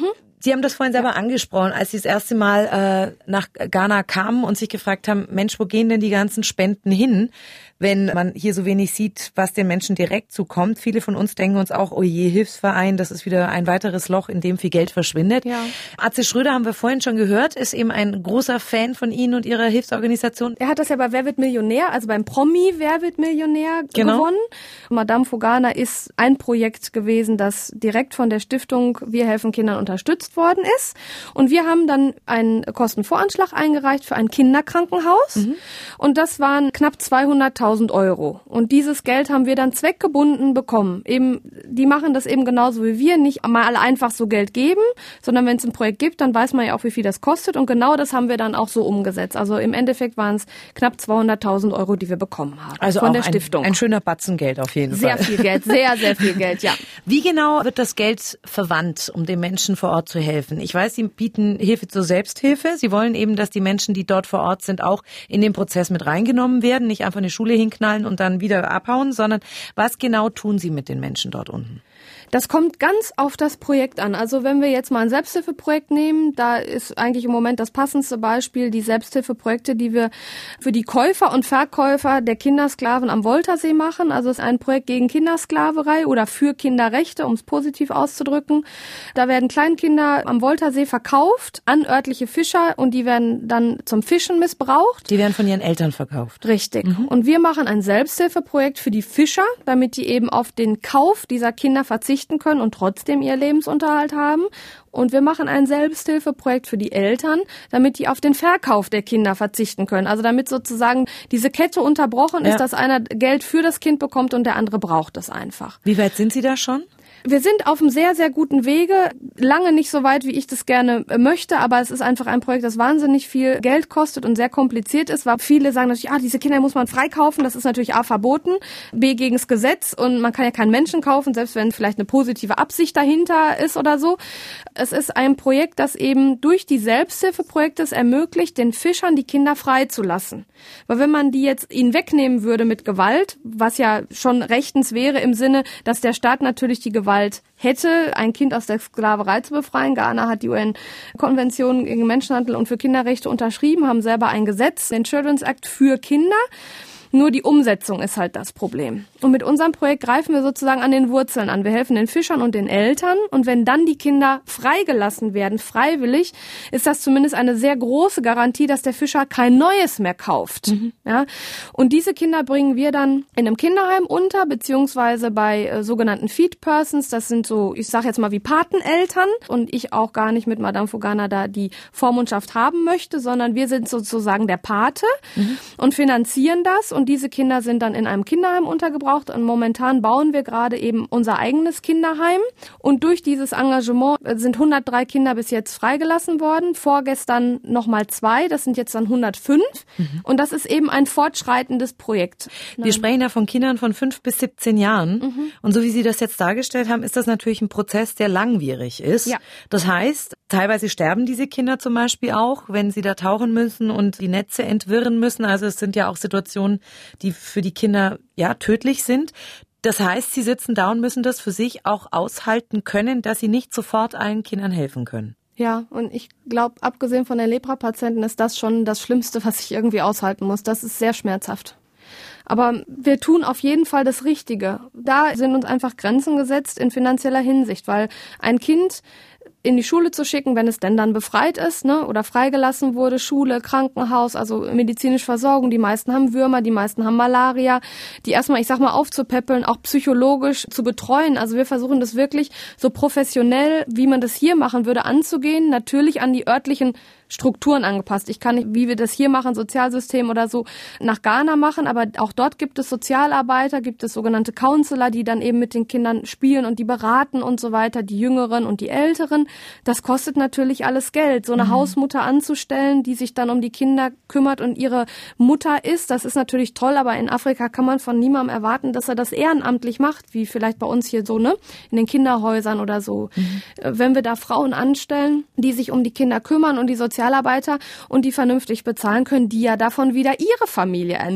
Sie haben das vorhin selber angesprochen, als Sie das erste Mal nach Ghana kamen und sich gefragt haben, Mensch, wo gehen denn die ganzen Spenden hin, wenn man hier so wenig sieht, was den Menschen direkt zukommt. Viele von uns denken uns auch, oh je, Hilfsverein, das ist wieder ein weiteres Loch, in dem viel Geld verschwindet. Ja. Atze Schröder, haben wir vorhin schon gehört, ist eben ein großer Fan von Ihnen und Ihrer Hilfsorganisation. Er hat das ja bei Wer wird Millionär, also beim Promi Wer wird Millionär gewonnen. Madame for Ghana ist ein Projekt gewesen, das direkt von der Stiftung Wir helfen Kindern unterstützt worden ist. Und wir haben dann einen Kostenvoranschlag eingereicht für ein Kinderkrankenhaus. Und das waren knapp 200.000 €. Und dieses Geld haben wir dann zweckgebunden bekommen. Eben, die machen das eben genauso wie wir, nicht mal einfach so Geld geben, sondern wenn es ein Projekt gibt, dann weiß man ja auch, wie viel das kostet. Und genau das haben wir dann auch so umgesetzt. Also im Endeffekt waren es knapp 200.000 €, die wir bekommen haben. Also von auch der Stiftung. Ein schöner Batzen Geld auf jeden Fall. Sehr viel Geld, sehr, sehr viel Geld, ja. Wie genau wird das Geld verwandt, um den Menschen vor Ort zu helfen? Ich weiß, Sie bieten Hilfe zur Selbsthilfe. Sie wollen eben, dass die Menschen, die dort vor Ort sind, auch in den Prozess mit reingenommen werden, nicht einfach eine Schule hinknallen und dann wieder abhauen, sondern was genau tun Sie mit den Menschen dort unten? Das kommt ganz auf das Projekt an. Also wenn wir jetzt mal ein Selbsthilfeprojekt nehmen, da ist eigentlich im Moment das passendste Beispiel die Selbsthilfeprojekte, die wir für die Käufer und Verkäufer der Kindersklaven am Woltersee machen. Also es ist ein Projekt gegen Kindersklaverei oder für Kinderrechte, um es positiv auszudrücken. Da werden Kleinkinder am Woltersee verkauft an örtliche Fischer und die werden dann zum Fischen missbraucht. Die werden von ihren Eltern verkauft. Richtig. Und wir machen ein Selbsthilfeprojekt für die Fischer, damit die eben auf den Kauf dieser Kinder verzichten können und trotzdem ihr Lebensunterhalt haben. Und wir machen ein Selbsthilfeprojekt für die Eltern, damit die auf den Verkauf der Kinder verzichten können. Also damit sozusagen diese Kette unterbrochen ist, dass einer Geld für das Kind bekommt und der andere braucht es einfach. Wie weit sind Sie da schon? Wir sind auf einem sehr, sehr guten Wege. Lange nicht so weit, wie ich das gerne möchte, aber es ist einfach ein Projekt, das wahnsinnig viel Geld kostet und sehr kompliziert ist, weil viele sagen natürlich, diese Kinder muss man freikaufen. Das ist natürlich A, verboten, B, gegens Gesetz und man kann ja keinen Menschen kaufen, selbst wenn vielleicht eine positive Absicht dahinter ist oder so. Es ist ein Projekt, das eben durch die Selbsthilfeprojekte es ermöglicht, den Fischern die Kinder freizulassen. Weil wenn man die jetzt ihnen wegnehmen würde mit Gewalt, was ja schon rechtens wäre im Sinne, dass der Staat natürlich die Gewalt hätte, ein Kind aus der Sklaverei zu befreien. Ghana hat die UN-Konvention gegen Menschenhandel und für Kinderrechte unterschrieben, haben selber ein Gesetz, den Children's Act für Kinder. Nur die Umsetzung ist halt das Problem. Und mit unserem Projekt greifen wir sozusagen an den Wurzeln an. Wir helfen den Fischern und den Eltern. Und wenn dann die Kinder freigelassen werden, freiwillig, ist das zumindest eine sehr große Garantie, dass der Fischer kein Neues mehr kauft. Ja? Und diese Kinder bringen wir dann in einem Kinderheim unter, beziehungsweise bei sogenannten Feed Persons. Das sind so, ich sage jetzt mal wie Pateneltern. Und ich auch gar nicht mit Madame for Ghana da die Vormundschaft haben möchte, sondern wir sind sozusagen der Pate und finanzieren das. Und diese Kinder sind dann in einem Kinderheim untergebracht und momentan bauen wir gerade eben unser eigenes Kinderheim. Und durch dieses Engagement sind 103 Kinder bis jetzt freigelassen worden. Vorgestern nochmal 2, das sind jetzt dann 105. Und das ist eben ein fortschreitendes Projekt. Wir sprechen ja von Kindern von 5 bis 17 Jahren. Und so wie Sie das jetzt dargestellt haben, ist das natürlich ein Prozess, der langwierig ist. Ja. Das heißt, teilweise sterben diese Kinder zum Beispiel auch, wenn sie da tauchen müssen und die Netze entwirren müssen. Also es sind ja auch Situationen, die für die Kinder tödlich sind. Das heißt, sie sitzen da und müssen das für sich auch aushalten können, dass sie nicht sofort allen Kindern helfen können. Ja, und ich glaube, abgesehen von den Lepra-Patienten ist das schon das Schlimmste, was ich irgendwie aushalten muss. Das ist sehr schmerzhaft. Aber wir tun auf jeden Fall das Richtige. Da sind uns einfach Grenzen gesetzt in finanzieller Hinsicht, weil ein Kind in die Schule zu schicken, wenn es denn dann befreit ist, oder freigelassen wurde, Schule, Krankenhaus, also medizinische Versorgung. Die meisten haben Würmer, die meisten haben Malaria. Die erstmal, ich sag mal, aufzupäppeln, auch psychologisch zu betreuen. Also wir versuchen das wirklich so professionell, wie man das hier machen würde, anzugehen. Natürlich an die örtlichen Strukturen angepasst. Ich kann nicht, wie wir das hier machen, Sozialsystem oder so, nach Ghana machen, aber auch dort gibt es Sozialarbeiter, gibt es sogenannte Counselor, die dann eben mit den Kindern spielen und die beraten und so weiter, die Jüngeren und die Älteren. Das kostet natürlich alles Geld. So eine Hausmutter anzustellen, die sich dann um die Kinder kümmert und ihre Mutter ist, das ist natürlich toll, aber in Afrika kann man von niemandem erwarten, dass er das ehrenamtlich macht, wie vielleicht bei uns hier so, in den Kinderhäusern oder so. Wenn wir da Frauen anstellen, die sich um die Kinder kümmern und die Sozialarbeiter und die vernünftig bezahlen können, die ja davon wieder ihre Familie ernähren.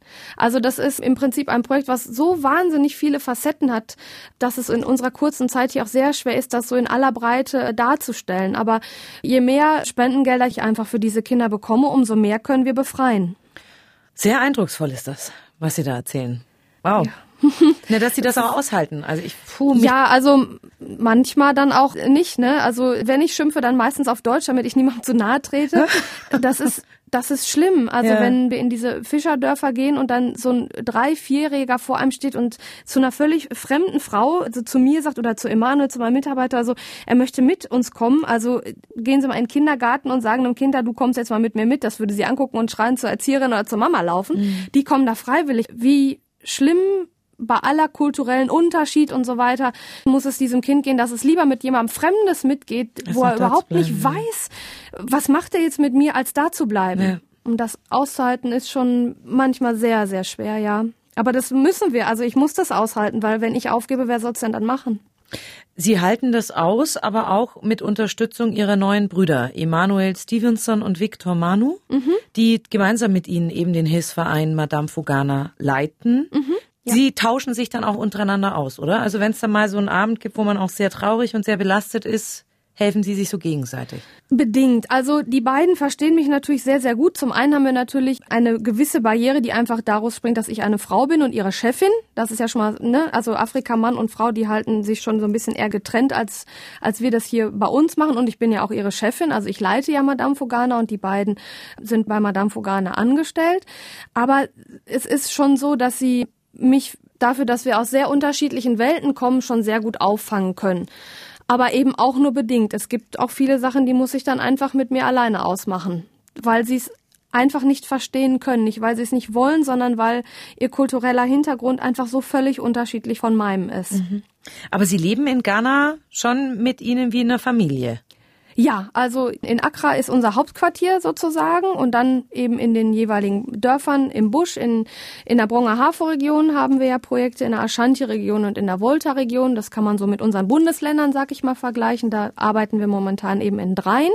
Also das ist im Prinzip ein Projekt, was so wahnsinnig viele Facetten hat, dass es in unserer kurzen Zeit hier auch sehr schwer ist, das so in aller Breite darzustellen. Aber je mehr Spendengelder ich einfach für diese Kinder bekomme, umso mehr können wir befreien. Sehr eindrucksvoll ist das, was Sie da erzählen. Wow. Ja. Ja, dass Sie das auch aushalten. Also ja, also manchmal dann auch nicht, ne? Also wenn ich schimpfe, dann meistens auf Deutsch, damit ich niemandem zu nahe trete. Das ist schlimm. Also wenn wir in diese Fischerdörfer gehen und dann so ein 3-4-Jähriger vor einem steht und zu einer völlig fremden Frau, also zu mir sagt oder zu Emanuel, zu meinem Mitarbeiter, also er möchte mit uns kommen. Also gehen Sie mal in den Kindergarten und sagen dem Kind, du kommst jetzt mal mit mir mit. Das würde sie angucken und schreien zur Erzieherin oder zur Mama laufen. Mhm. Die kommen da freiwillig. Wie schlimm bei aller kulturellen Unterschied und so weiter muss es diesem Kind gehen, dass es lieber mit jemandem Fremdes mitgeht, wo er überhaupt nicht weiß, was macht er jetzt mit mir, als da zu bleiben. Ja. Und das auszuhalten ist schon manchmal sehr, sehr schwer, ja. Aber das müssen wir, also ich muss das aushalten, weil wenn ich aufgebe, wer soll es denn dann machen? Sie halten das aus, aber auch mit Unterstützung Ihrer neuen Brüder, Emanuel Stevenson und Victor Manu, die gemeinsam mit Ihnen eben den Hilfsverein Madame Fogana leiten. Ja. Sie tauschen sich dann auch untereinander aus, oder? Also wenn es dann mal so einen Abend gibt, wo man auch sehr traurig und sehr belastet ist, helfen Sie sich so gegenseitig? Bedingt. Also die beiden verstehen mich natürlich sehr, sehr gut. Zum einen haben wir natürlich eine gewisse Barriere, die einfach daraus springt, dass ich eine Frau bin und ihre Chefin. Das ist ja schon mal, ne? Also Afrika, Mann und Frau, die halten sich schon so ein bisschen eher getrennt, als wir das hier bei uns machen. Und ich bin ja auch ihre Chefin. Also ich leite ja Madame Fogana und die beiden sind bei Madame Fogana angestellt. Aber es ist schon so, dass sie mich dafür, dass wir aus sehr unterschiedlichen Welten kommen, schon sehr gut auffangen können. Aber eben auch nur bedingt. Es gibt auch viele Sachen, die muss ich dann einfach mit mir alleine ausmachen, weil sie es einfach nicht verstehen können. Nicht, weil sie es nicht wollen, sondern weil ihr kultureller Hintergrund einfach so völlig unterschiedlich von meinem ist. Aber Sie leben in Ghana schon mit ihnen wie in einer Familie? Ja, also in Accra ist unser Hauptquartier sozusagen und dann eben in den jeweiligen Dörfern im Busch, in der Bronga-Hafo-Region haben wir ja Projekte, in der Ashanti-Region und in der Volta-Region. Das kann man so mit unseren Bundesländern, sag ich mal, vergleichen. Da arbeiten wir momentan eben in 3.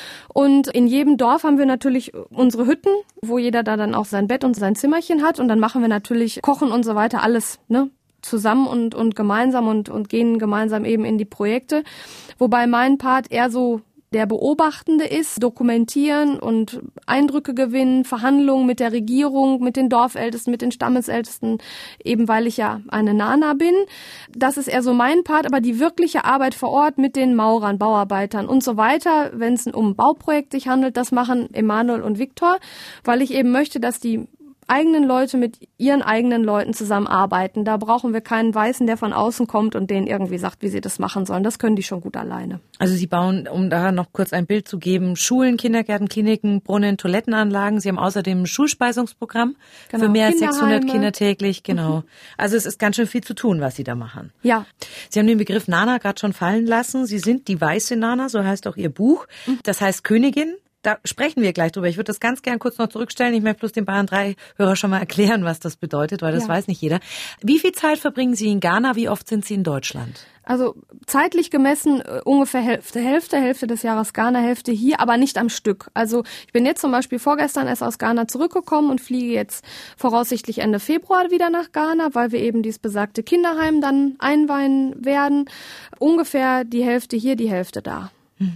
Und in jedem Dorf haben wir natürlich unsere Hütten, wo jeder da dann auch sein Bett und sein Zimmerchen hat. Und dann machen wir natürlich Kochen und so weiter, alles, ne? Zusammen und gemeinsam und gehen gemeinsam eben in die Projekte. Wobei mein Part eher so der Beobachtende ist, dokumentieren und Eindrücke gewinnen, Verhandlungen mit der Regierung, mit den Dorfältesten, mit den Stammesältesten, eben weil ich ja eine Nana bin. Das ist eher so mein Part, aber die wirkliche Arbeit vor Ort mit den Maurern, Bauarbeitern und so weiter, wenn es um ein Bauprojekt sich handelt, das machen Emanuel und Victor, weil ich eben möchte, dass die eigenen Leute mit ihren eigenen Leuten zusammenarbeiten. Da brauchen wir keinen Weißen, der von außen kommt und denen irgendwie sagt, wie sie das machen sollen. Das können die schon gut alleine. Also Sie bauen, um da noch kurz ein Bild zu geben, Schulen, Kindergärten, Kliniken, Brunnen, Toilettenanlagen. Sie haben außerdem ein Schulspeisungsprogramm für mehr als 600 Kinder täglich. Genau. Also es ist ganz schön viel zu tun, was Sie da machen. Ja. Sie haben den Begriff Nana gerade schon fallen lassen. Sie sind die weiße Nana, so heißt auch Ihr Buch. Das heißt Königin. Da sprechen wir gleich drüber. Ich würde das ganz gern kurz noch zurückstellen. Ich möchte bloß den Bayern 3 Hörer schon mal erklären, was das bedeutet, weil das weiß nicht jeder. Wie viel Zeit verbringen Sie in Ghana? Wie oft sind Sie in Deutschland? Also zeitlich gemessen ungefähr Hälfte des Jahres Ghana, Hälfte hier, aber nicht am Stück. Also ich bin jetzt zum Beispiel vorgestern erst aus Ghana zurückgekommen und fliege jetzt voraussichtlich Ende Februar wieder nach Ghana, weil wir eben dieses besagte Kinderheim dann einweihen werden. Ungefähr die Hälfte hier, die Hälfte da.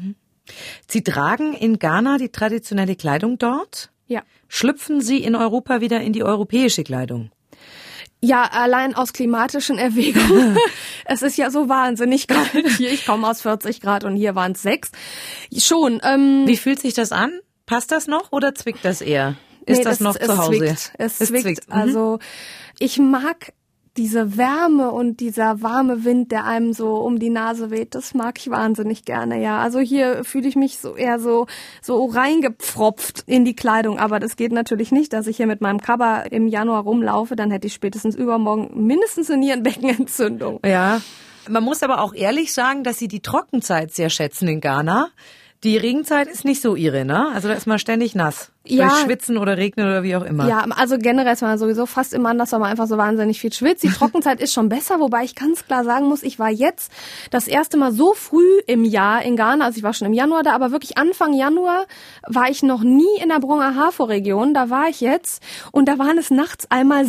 Sie tragen in Ghana die traditionelle Kleidung dort? Ja. Schlüpfen Sie in Europa wieder in die europäische Kleidung? Ja, allein aus klimatischen Erwägungen. Es ist ja so wahnsinnig kalt hier. Ich komme aus 40 Grad und hier waren es 6. Schon. Wie fühlt sich das an? Passt das noch oder zwickt das eher? Ist das noch zu Hause? Es zwickt. Also ich mag diese Wärme und dieser warme Wind, der einem so um die Nase weht, das mag ich wahnsinnig gerne, ja. Also hier fühle ich mich so eher so reingepfropft in die Kleidung. Aber das geht natürlich nicht, dass ich hier mit meinem Kaba im Januar rumlaufe, dann hätte ich spätestens übermorgen mindestens eine Nierenbeckenentzündung. Ja, man muss aber auch ehrlich sagen, dass Sie die Trockenzeit sehr schätzen in Ghana. Die Regenzeit ist nicht so Ihre, ne? Also da ist man ständig nass. Durch Schwitzen oder Regnen oder wie auch immer. Ja, also generell ist man sowieso fast immer anders, weil man einfach so wahnsinnig viel schwitzt. Die Trockenzeit ist schon besser, wobei ich ganz klar sagen muss, ich war jetzt das erste Mal so früh im Jahr in Ghana, also ich war schon im Januar da, aber wirklich Anfang Januar war ich noch nie in der Brong-Ahafo-Region, da war ich jetzt und da waren es nachts einmal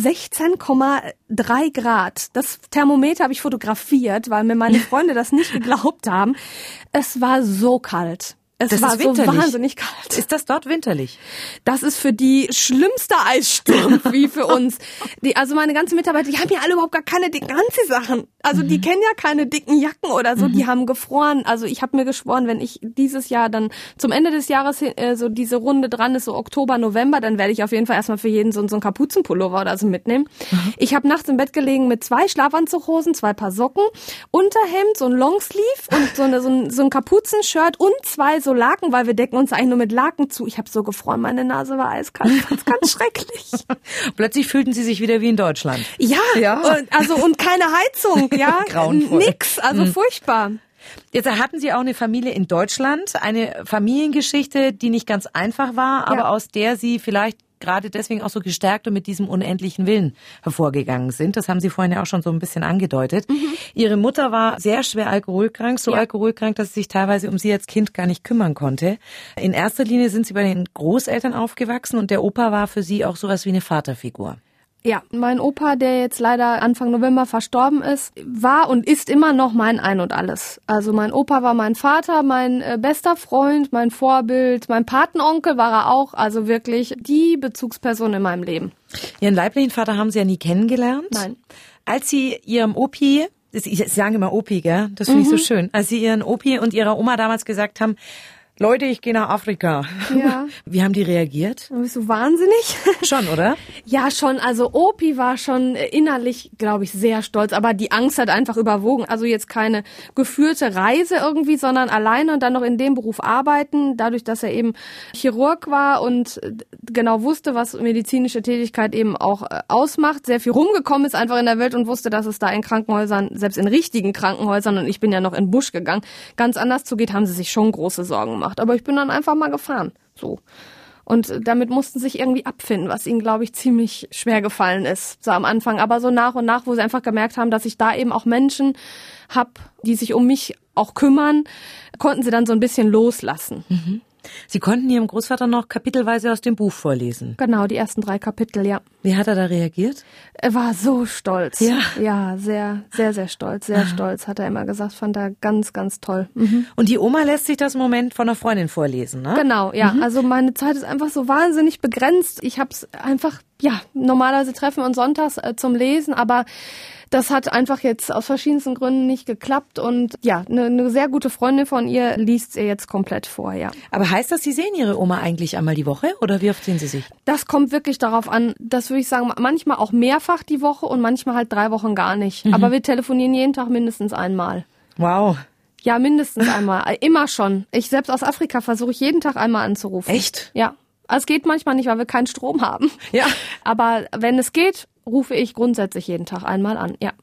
16,3 Grad. Das Thermometer habe ich fotografiert, weil mir meine Freunde das nicht geglaubt haben. Es war so kalt. Es war so wahnsinnig kalt. Ist das dort winterlich? Das ist für die schlimmste Eissturm wie für uns. Also meine ganzen Mitarbeiter, die haben ja alle überhaupt gar keine dicken Anziehsachen. Also die kennen ja keine dicken Jacken oder so. Die haben gefroren. Also ich habe mir geschworen, wenn ich dieses Jahr dann zum Ende des Jahres so diese Runde dran ist, so Oktober, November, dann werde ich auf jeden Fall erstmal für jeden so einen Kapuzenpullover oder so mitnehmen. Ich habe nachts im Bett gelegen mit 2 Schlafanzughosen, 2 Paar Socken, Unterhemd, so ein Longsleeve und so ein Kapuzenshirt und 2 so Laken, weil wir decken uns eigentlich nur mit Laken zu. Ich habe so gefroren, meine Nase war eiskalt. Ich fand's ganz schrecklich. Plötzlich fühlten Sie sich wieder wie in Deutschland. Ja. Und keine Heizung, ja. Grauenvoll. Nix, also furchtbar. Jetzt hatten Sie auch eine Familie in Deutschland, eine Familiengeschichte, die nicht ganz einfach war, aber aus der Sie vielleicht gerade deswegen auch so gestärkt und mit diesem unendlichen Willen hervorgegangen sind. Das haben Sie vorhin ja auch schon so ein bisschen angedeutet. Ihre Mutter war sehr schwer alkoholkrank, so alkoholkrank, dass sie sich teilweise um Sie als Kind gar nicht kümmern konnte. In erster Linie sind Sie bei den Großeltern aufgewachsen und der Opa war für Sie auch sowas wie eine Vaterfigur. Ja, mein Opa, der jetzt leider Anfang November verstorben ist, war und ist immer noch mein Ein und Alles. Also mein Opa war mein Vater, mein bester Freund, mein Vorbild, mein Patenonkel war er auch. Also wirklich die Bezugsperson in meinem Leben. Ihren leiblichen Vater haben Sie ja nie kennengelernt? Nein. Als Sie Ihrem Opi, Sie sagen immer Opi, gell? Das finde ich so schön. Als Sie Ihren Opi und Ihrer Oma damals gesagt haben, Leute, ich gehe nach Afrika. Ja. Wie haben die reagiert? Bist du wahnsinnig? Schon, oder? Ja, schon. Also Opi war schon innerlich, glaube ich, sehr stolz. Aber die Angst hat einfach überwogen. Also jetzt keine geführte Reise irgendwie, sondern alleine und dann noch in dem Beruf arbeiten. Dadurch, dass er eben Chirurg war und genau wusste, was medizinische Tätigkeit eben auch ausmacht. Sehr viel rumgekommen ist einfach in der Welt und wusste, dass es da in Krankenhäusern, selbst in richtigen Krankenhäusern, und ich bin ja noch in den Busch gegangen, ganz anders zugeht, haben sie sich schon große Sorgen gemacht. Aber ich bin dann einfach mal gefahren. So. Und damit mussten sie sich irgendwie abfinden, was ihnen, glaube ich, ziemlich schwer gefallen ist, so am Anfang. Aber so nach und nach, wo sie einfach gemerkt haben, dass ich da eben auch Menschen hab, die sich um mich auch kümmern, konnten sie dann so ein bisschen loslassen. Sie konnten Ihrem Großvater noch kapitelweise aus dem Buch vorlesen. Genau, die ersten 3 Kapitel, ja. Wie hat er da reagiert? Er war so stolz. Ja? Ja, sehr, sehr, sehr stolz. Sehr stolz, hat er immer gesagt. Fand er ganz, ganz toll. Und die Oma lässt sich das im Moment von einer Freundin vorlesen, ne? Genau, ja. Also meine Zeit ist einfach so wahnsinnig begrenzt. Ich hab's einfach, normalerweise treffen wir uns sonntags zum Lesen, aber das hat einfach jetzt aus verschiedensten Gründen nicht geklappt und eine sehr gute Freundin von ihr liest ihr jetzt komplett vor, ja. Aber heißt das, Sie sehen Ihre Oma eigentlich einmal die Woche oder wie oft sehen Sie sich? Das kommt wirklich darauf an, das würde ich sagen, manchmal auch mehrfach die Woche und manchmal halt 3 Wochen gar nicht. Aber wir telefonieren jeden Tag mindestens einmal. Wow. Ja, mindestens einmal. Immer schon. Ich selbst aus Afrika versuche ich jeden Tag einmal anzurufen. Echt? Ja. Es geht manchmal nicht, weil wir keinen Strom haben. Ja. Aber wenn es geht, rufe ich grundsätzlich jeden Tag einmal an, ja.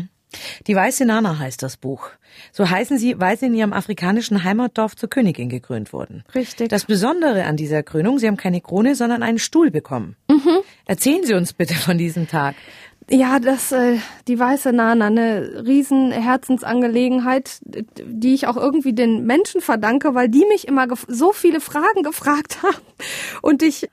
Die Weiße Nana heißt das Buch. So heißen Sie, weil Sie in Ihrem afrikanischen Heimatdorf zur Königin gekrönt wurden. Richtig. Das Besondere an dieser Krönung, Sie haben keine Krone, sondern einen Stuhl bekommen. Erzählen Sie uns bitte von diesem Tag. Ja, die Weiße Nana, eine riesen Herzensangelegenheit, die ich auch irgendwie den Menschen verdanke, weil die mich immer so viele Fragen gefragt haben und ich,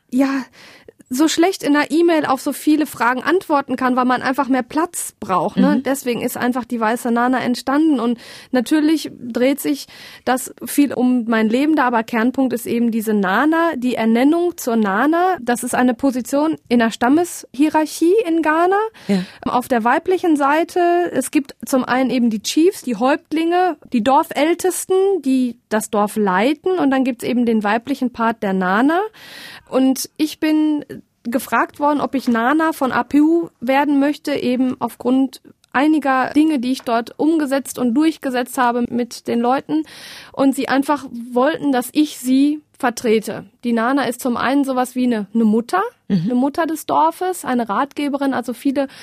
so schlecht in einer E-Mail auf so viele Fragen antworten kann, weil man einfach mehr Platz braucht. Ne? Deswegen ist einfach die Weiße Nana entstanden und natürlich dreht sich das viel um mein Leben da, aber Kernpunkt ist eben diese Nana, die Ernennung zur Nana. Das ist eine Position in der Stammeshierarchie in Ghana. Ja. Auf der weiblichen Seite, es gibt zum einen eben die Chiefs, die Häuptlinge, die Dorfältesten, die das Dorf leiten und dann gibt's eben den weiblichen Part der Nana. Und ich bin gefragt worden, ob ich Nana von APU werden möchte, eben aufgrund einiger Dinge, die ich dort umgesetzt und durchgesetzt habe mit den Leuten. Und sie einfach wollten, dass ich sie vertrete. Die Nana ist zum einen sowas wie eine Mutter, eine Mutter des Dorfes, eine Ratgeberin, also viele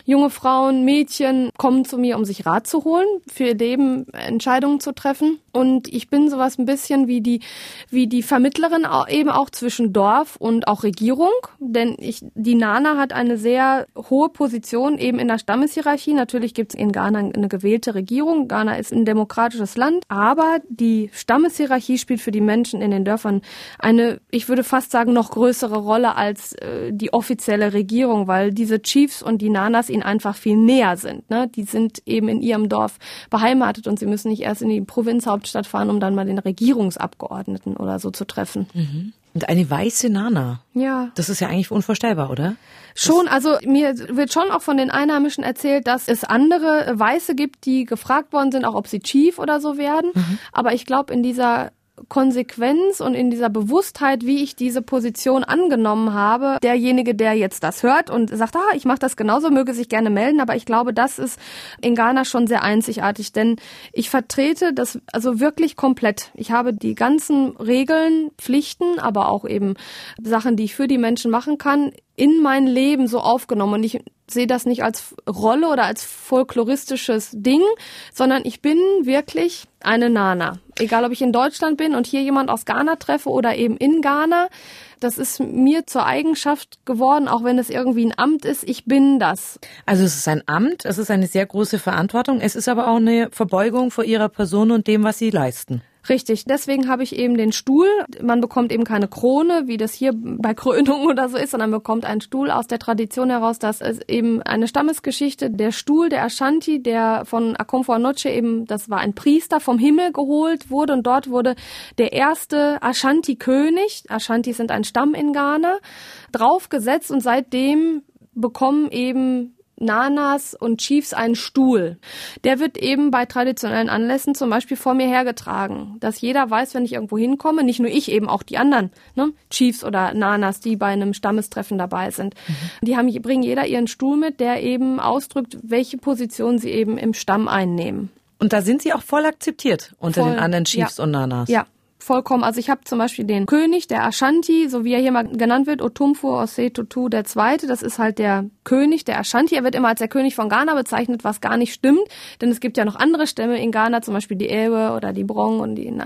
junge Frauen, Mädchen kommen zu mir, um sich Rat zu holen, für ihr Leben Entscheidungen zu treffen. Und ich bin sowas ein bisschen wie die Vermittlerin eben auch zwischen Dorf und auch Regierung. Denn die Nana hat eine sehr hohe Position eben in der Stammeshierarchie. Natürlich gibt es in Ghana eine gewählte Regierung. Ghana ist ein demokratisches Land. Aber die Stammeshierarchie spielt für die Menschen in den Dörfern eine, ich würde fast sagen, noch größere Rolle als die offizielle Regierung, weil diese Chiefs und die Nanas ihnen einfach viel näher sind. Ne? Die sind eben in ihrem Dorf beheimatet und sie müssen nicht erst in die Provinzhauptstadt fahren, um dann mal den Regierungsabgeordneten oder so zu treffen. Mhm. Und eine weiße Nana. Ja. Das ist ja eigentlich unvorstellbar, oder? Schon, also mir wird schon auch von den Einheimischen erzählt, dass es andere Weiße gibt, die gefragt worden sind, auch ob sie Chief oder so werden. Mhm. Aber ich glaube, in dieser Konsequenz und in dieser Bewusstheit, wie ich diese Position angenommen habe, derjenige, der jetzt das hört und sagt, ich mache das genauso, möge sich gerne melden, aber ich glaube, das ist in Ghana schon sehr einzigartig, denn ich vertrete das also wirklich komplett. Ich habe die ganzen Regeln, Pflichten, aber auch eben Sachen, die ich für die Menschen machen kann, in mein Leben so aufgenommen und ich sehe das nicht als Rolle oder als folkloristisches Ding, sondern ich bin wirklich eine Nana. Egal, ob ich in Deutschland bin und hier jemand aus Ghana treffe oder eben in Ghana, das ist mir zur Eigenschaft geworden, auch wenn es irgendwie ein Amt ist, ich bin das. Also es ist ein Amt, es ist eine sehr große Verantwortung, es ist aber auch eine Verbeugung vor Ihrer Person und dem, was Sie leisten. Richtig, deswegen habe ich eben den Stuhl. Man bekommt eben keine Krone, wie das hier bei Krönung oder so ist, sondern bekommt einen Stuhl aus der Tradition heraus, dass es eben eine Stammesgeschichte, der Stuhl der Ashanti, der von Akomfo Anoche eben, das war ein Priester, vom Himmel geholt wurde und dort wurde der erste Ashanti-König, Ashantis sind ein Stamm in Ghana, draufgesetzt und seitdem bekommen eben Nanas und Chiefs einen Stuhl. Der wird eben bei traditionellen Anlässen zum Beispiel vor mir hergetragen, dass jeder weiß, wenn ich irgendwo hinkomme, nicht nur ich, eben auch die anderen, ne? Chiefs oder Nanas, die bei einem Stammestreffen dabei sind. Mhm. Die bringen jeder ihren Stuhl mit, der eben ausdrückt, welche Position sie eben im Stamm einnehmen. Und da sind Sie auch voll akzeptiert unter den anderen Chiefs und Nanas? Ja. Vollkommen. Also ich habe zum Beispiel den König, der Ashanti, so wie er hier mal genannt wird, Otumfuo Osei Tutu II., das ist halt der König, der Ashanti. Er wird immer als der König von Ghana bezeichnet, was gar nicht stimmt, denn es gibt ja noch andere Stämme in Ghana, zum Beispiel die Ewe oder die Brong und die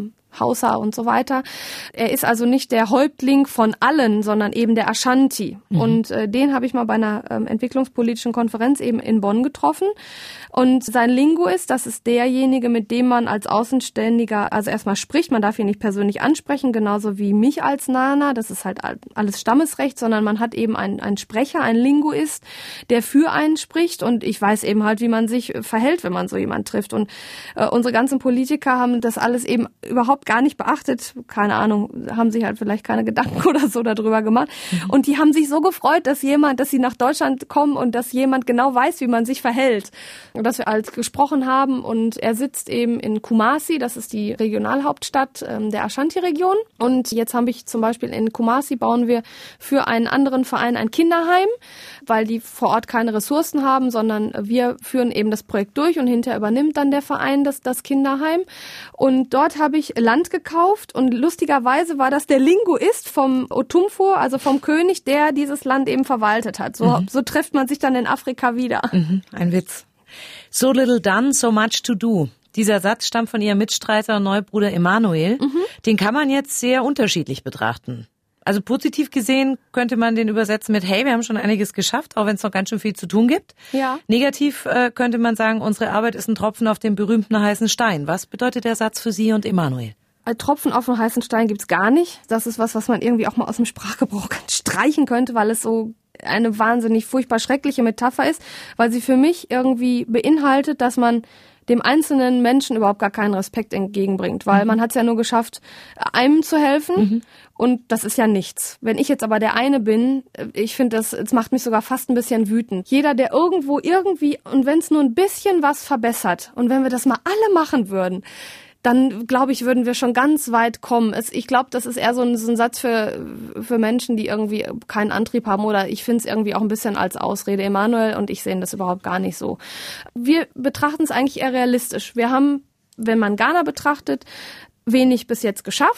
Hausa und so weiter. Er ist also nicht der Häuptling von allen, sondern eben der Ashanti. Mhm. Und den habe ich mal bei einer entwicklungspolitischen Konferenz eben in Bonn getroffen. Und sein Lingo ist, das ist derjenige, mit dem man als Außenständiger also erstmal spricht. Man darf ihn nicht persönlich ansprechen, genauso wie mich als Nana. Das ist halt alles Stammesrecht, sondern man hat eben einen Sprecher, einen Linguist, der für einen spricht. Und ich weiß eben halt, wie man sich verhält, wenn man so jemanden trifft. Und unsere ganzen Politiker haben das alles eben überhaupt gar nicht beachtet. Keine Ahnung, haben sich halt vielleicht keine Gedanken oder so darüber gemacht. Mhm. Und die haben sich so gefreut, dass sie nach Deutschland kommen und dass jemand genau weiß, wie man sich verhält. Und dass wir alles gesprochen haben. Und er sitzt eben in Kumasi, das ist die Regionalhauptstadt der Ashanti-Region. Und jetzt habe ich zum Beispiel in Kumasi bauen wir für einen anderen Verein ein Kinderheim, weil die vor Ort keine Ressourcen haben, sondern wir führen eben das Projekt durch und hinterher übernimmt dann der Verein das Kinderheim. Und dort habe ich Land gekauft und lustigerweise war das der Linguist vom Otumfuo, also vom König, der dieses Land eben verwaltet hat. So trifft man sich dann in Afrika wieder. Mhm, ein Witz. So little done, so much to do. Dieser Satz stammt von Ihrem Mitstreiter und Neubruder Emanuel. Mhm. Den kann man jetzt sehr unterschiedlich betrachten. Also positiv gesehen könnte man den übersetzen mit, hey, wir haben schon einiges geschafft, auch wenn es noch ganz schön viel zu tun gibt. Ja. Negativ könnte man sagen, unsere Arbeit ist ein Tropfen auf dem berühmten heißen Stein. Was bedeutet der Satz für Sie und Emanuel? Tropfen auf den heißen Stein gibt's gar nicht. Das ist was man irgendwie auch mal aus dem Sprachgebrauch streichen könnte, weil es so eine wahnsinnig furchtbar schreckliche Metapher ist, weil sie für mich irgendwie beinhaltet, dass man dem einzelnen Menschen überhaupt gar keinen Respekt entgegenbringt, weil man hat es ja nur geschafft, einem zu helfen und das ist ja nichts. Wenn ich jetzt aber der eine bin, ich finde, das macht mich sogar fast ein bisschen wütend. Jeder, der irgendwo irgendwie, und wenn es nur ein bisschen was verbessert und wenn wir das mal alle machen würden, dann, glaube ich, würden wir schon ganz weit kommen. Ich glaube, das ist eher so ein Satz für Menschen, die irgendwie keinen Antrieb haben oder ich finde es irgendwie auch ein bisschen als Ausrede. Emanuel und ich sehen das überhaupt gar nicht so. Wir betrachten es eigentlich eher realistisch. Wir haben, wenn man Ghana betrachtet, wenig bis jetzt geschafft.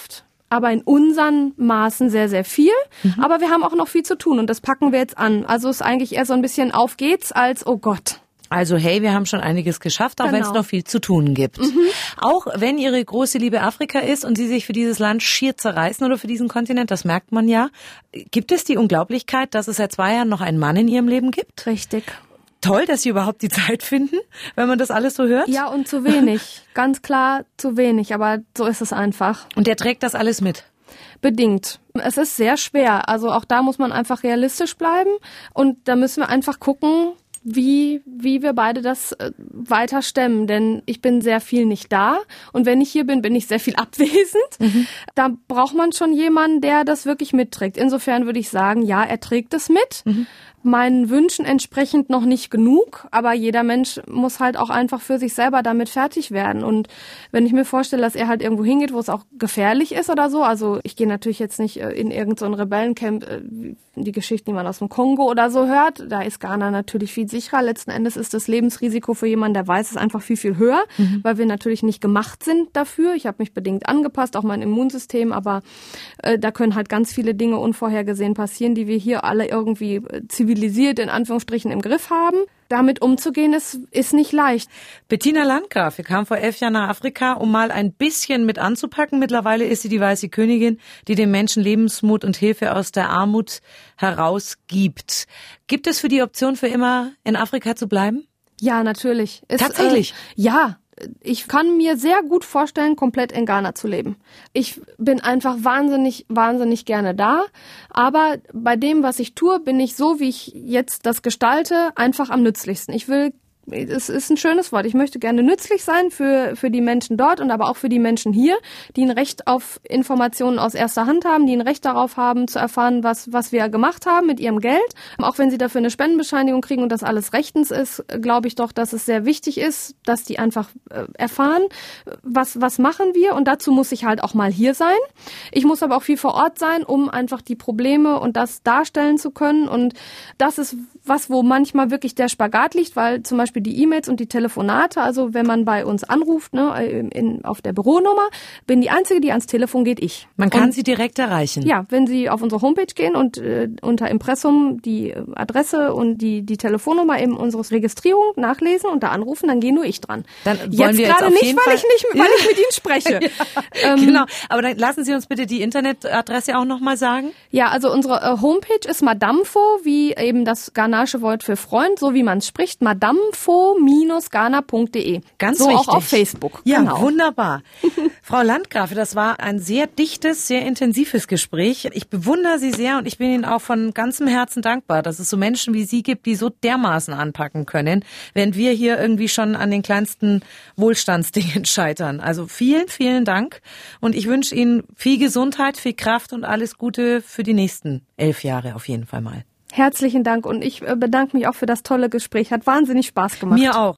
aber in unseren Maßen sehr, sehr viel. Aber wir haben auch noch viel zu tun und das packen wir jetzt an. Also ist eigentlich eher so ein bisschen auf geht's als oh Gott. Also hey, wir haben schon einiges geschafft, auch wenn es noch viel zu tun gibt. Auch wenn Ihre große Liebe Afrika ist und Sie sich für dieses Land schier zerreißen oder für diesen Kontinent, das merkt man ja. Gibt es die Unglaublichkeit, dass es seit 2 Jahren noch einen Mann in Ihrem Leben gibt? Richtig. Toll, dass Sie überhaupt die Zeit finden, wenn man das alles so hört. Ja, und zu wenig. Ganz klar zu wenig, aber so ist es einfach. Und der trägt das alles mit? Bedingt. Es ist sehr schwer. Also auch da muss man einfach realistisch bleiben und da müssen wir einfach gucken, wie wir beide das weiter stemmen. Denn ich bin sehr viel nicht da und wenn ich hier bin, bin ich sehr viel abwesend. Da braucht man schon jemanden, der das wirklich mitträgt. Insofern würde ich sagen, ja, er trägt es mit. Meinen Wünschen entsprechend noch nicht genug, aber jeder Mensch muss halt auch einfach für sich selber damit fertig werden. Und wenn ich mir vorstelle, dass er halt irgendwo hingeht, wo es auch gefährlich ist oder so, also ich gehe natürlich jetzt nicht in irgendein so Rebellencamp, die Geschichten, die man aus dem Kongo oder so hört, da ist Ghana natürlich viel sicherer. Letzten Endes ist das Lebensrisiko für jemanden, der weiß, ist einfach viel, viel höher, weil wir natürlich nicht gemacht sind dafür. Ich habe mich bedingt angepasst, auch mein Immunsystem, aber da können halt ganz viele Dinge unvorhergesehen passieren, die wir hier alle irgendwie zivilisiert in Anführungsstrichen im Griff haben. Damit umzugehen ist nicht leicht. Bettina Landgraf, wir kamen vor 11 Jahren nach Afrika, um mal ein bisschen mit anzupacken. Mittlerweile ist sie die weiße Königin, die den Menschen Lebensmut und Hilfe aus der Armut herausgibt. Gibt es für die Option, für immer in Afrika zu bleiben? Ja, natürlich. Tatsächlich? Ja. Ich kann mir sehr gut vorstellen, komplett in Ghana zu leben. Ich bin einfach wahnsinnig, wahnsinnig gerne da. Aber bei dem, was ich tue, bin ich so, wie ich jetzt das gestalte, einfach am nützlichsten. Es ist ein schönes Wort. Ich möchte gerne nützlich sein für die Menschen dort und aber auch für die Menschen hier, die ein Recht auf Informationen aus erster Hand haben, die ein Recht darauf haben, zu erfahren, was wir gemacht haben mit ihrem Geld. Auch wenn sie dafür eine Spendenbescheinigung kriegen und das alles rechtens ist, glaube ich doch, dass es sehr wichtig ist, dass die einfach erfahren, was machen wir. Und dazu muss ich halt auch mal hier sein. Ich muss aber auch viel vor Ort sein, um einfach die Probleme und das darstellen zu können. Und das ist was, wo manchmal wirklich der Spagat liegt, weil zum Beispiel die E-Mails und die Telefonate, also wenn man bei uns anruft, auf der Büronummer, bin die Einzige, die ans Telefon geht, ich. Man kann sie direkt erreichen? Ja, wenn Sie auf unsere Homepage gehen und unter Impressum die Adresse und die Telefonnummer eben unseres Registrierung nachlesen und da anrufen, dann gehe nur ich dran. Dann wollen wir gerade jetzt nicht, weil ich mit Ihnen spreche. Ja, genau, aber dann lassen Sie uns bitte die Internetadresse auch nochmal sagen. Ja, also unsere Homepage ist Madamfo, wie eben das ghanaische Wort für Freund, so wie man es spricht, madamfo-ghana.de. Ganz so wichtig. Auch auf Facebook. Ja, genau. Wunderbar. Frau Landgraf, das war ein sehr dichtes, sehr intensives Gespräch. Ich bewundere Sie sehr und ich bin Ihnen auch von ganzem Herzen dankbar, dass es so Menschen wie Sie gibt, die so dermaßen anpacken können, während wir hier irgendwie schon an den kleinsten Wohlstandsdingen scheitern. Also vielen, vielen Dank und ich wünsche Ihnen viel Gesundheit, viel Kraft und alles Gute für die nächsten 11 Jahre auf jeden Fall mal. Herzlichen Dank und ich bedanke mich auch für das tolle Gespräch. Hat wahnsinnig Spaß gemacht. Mir auch.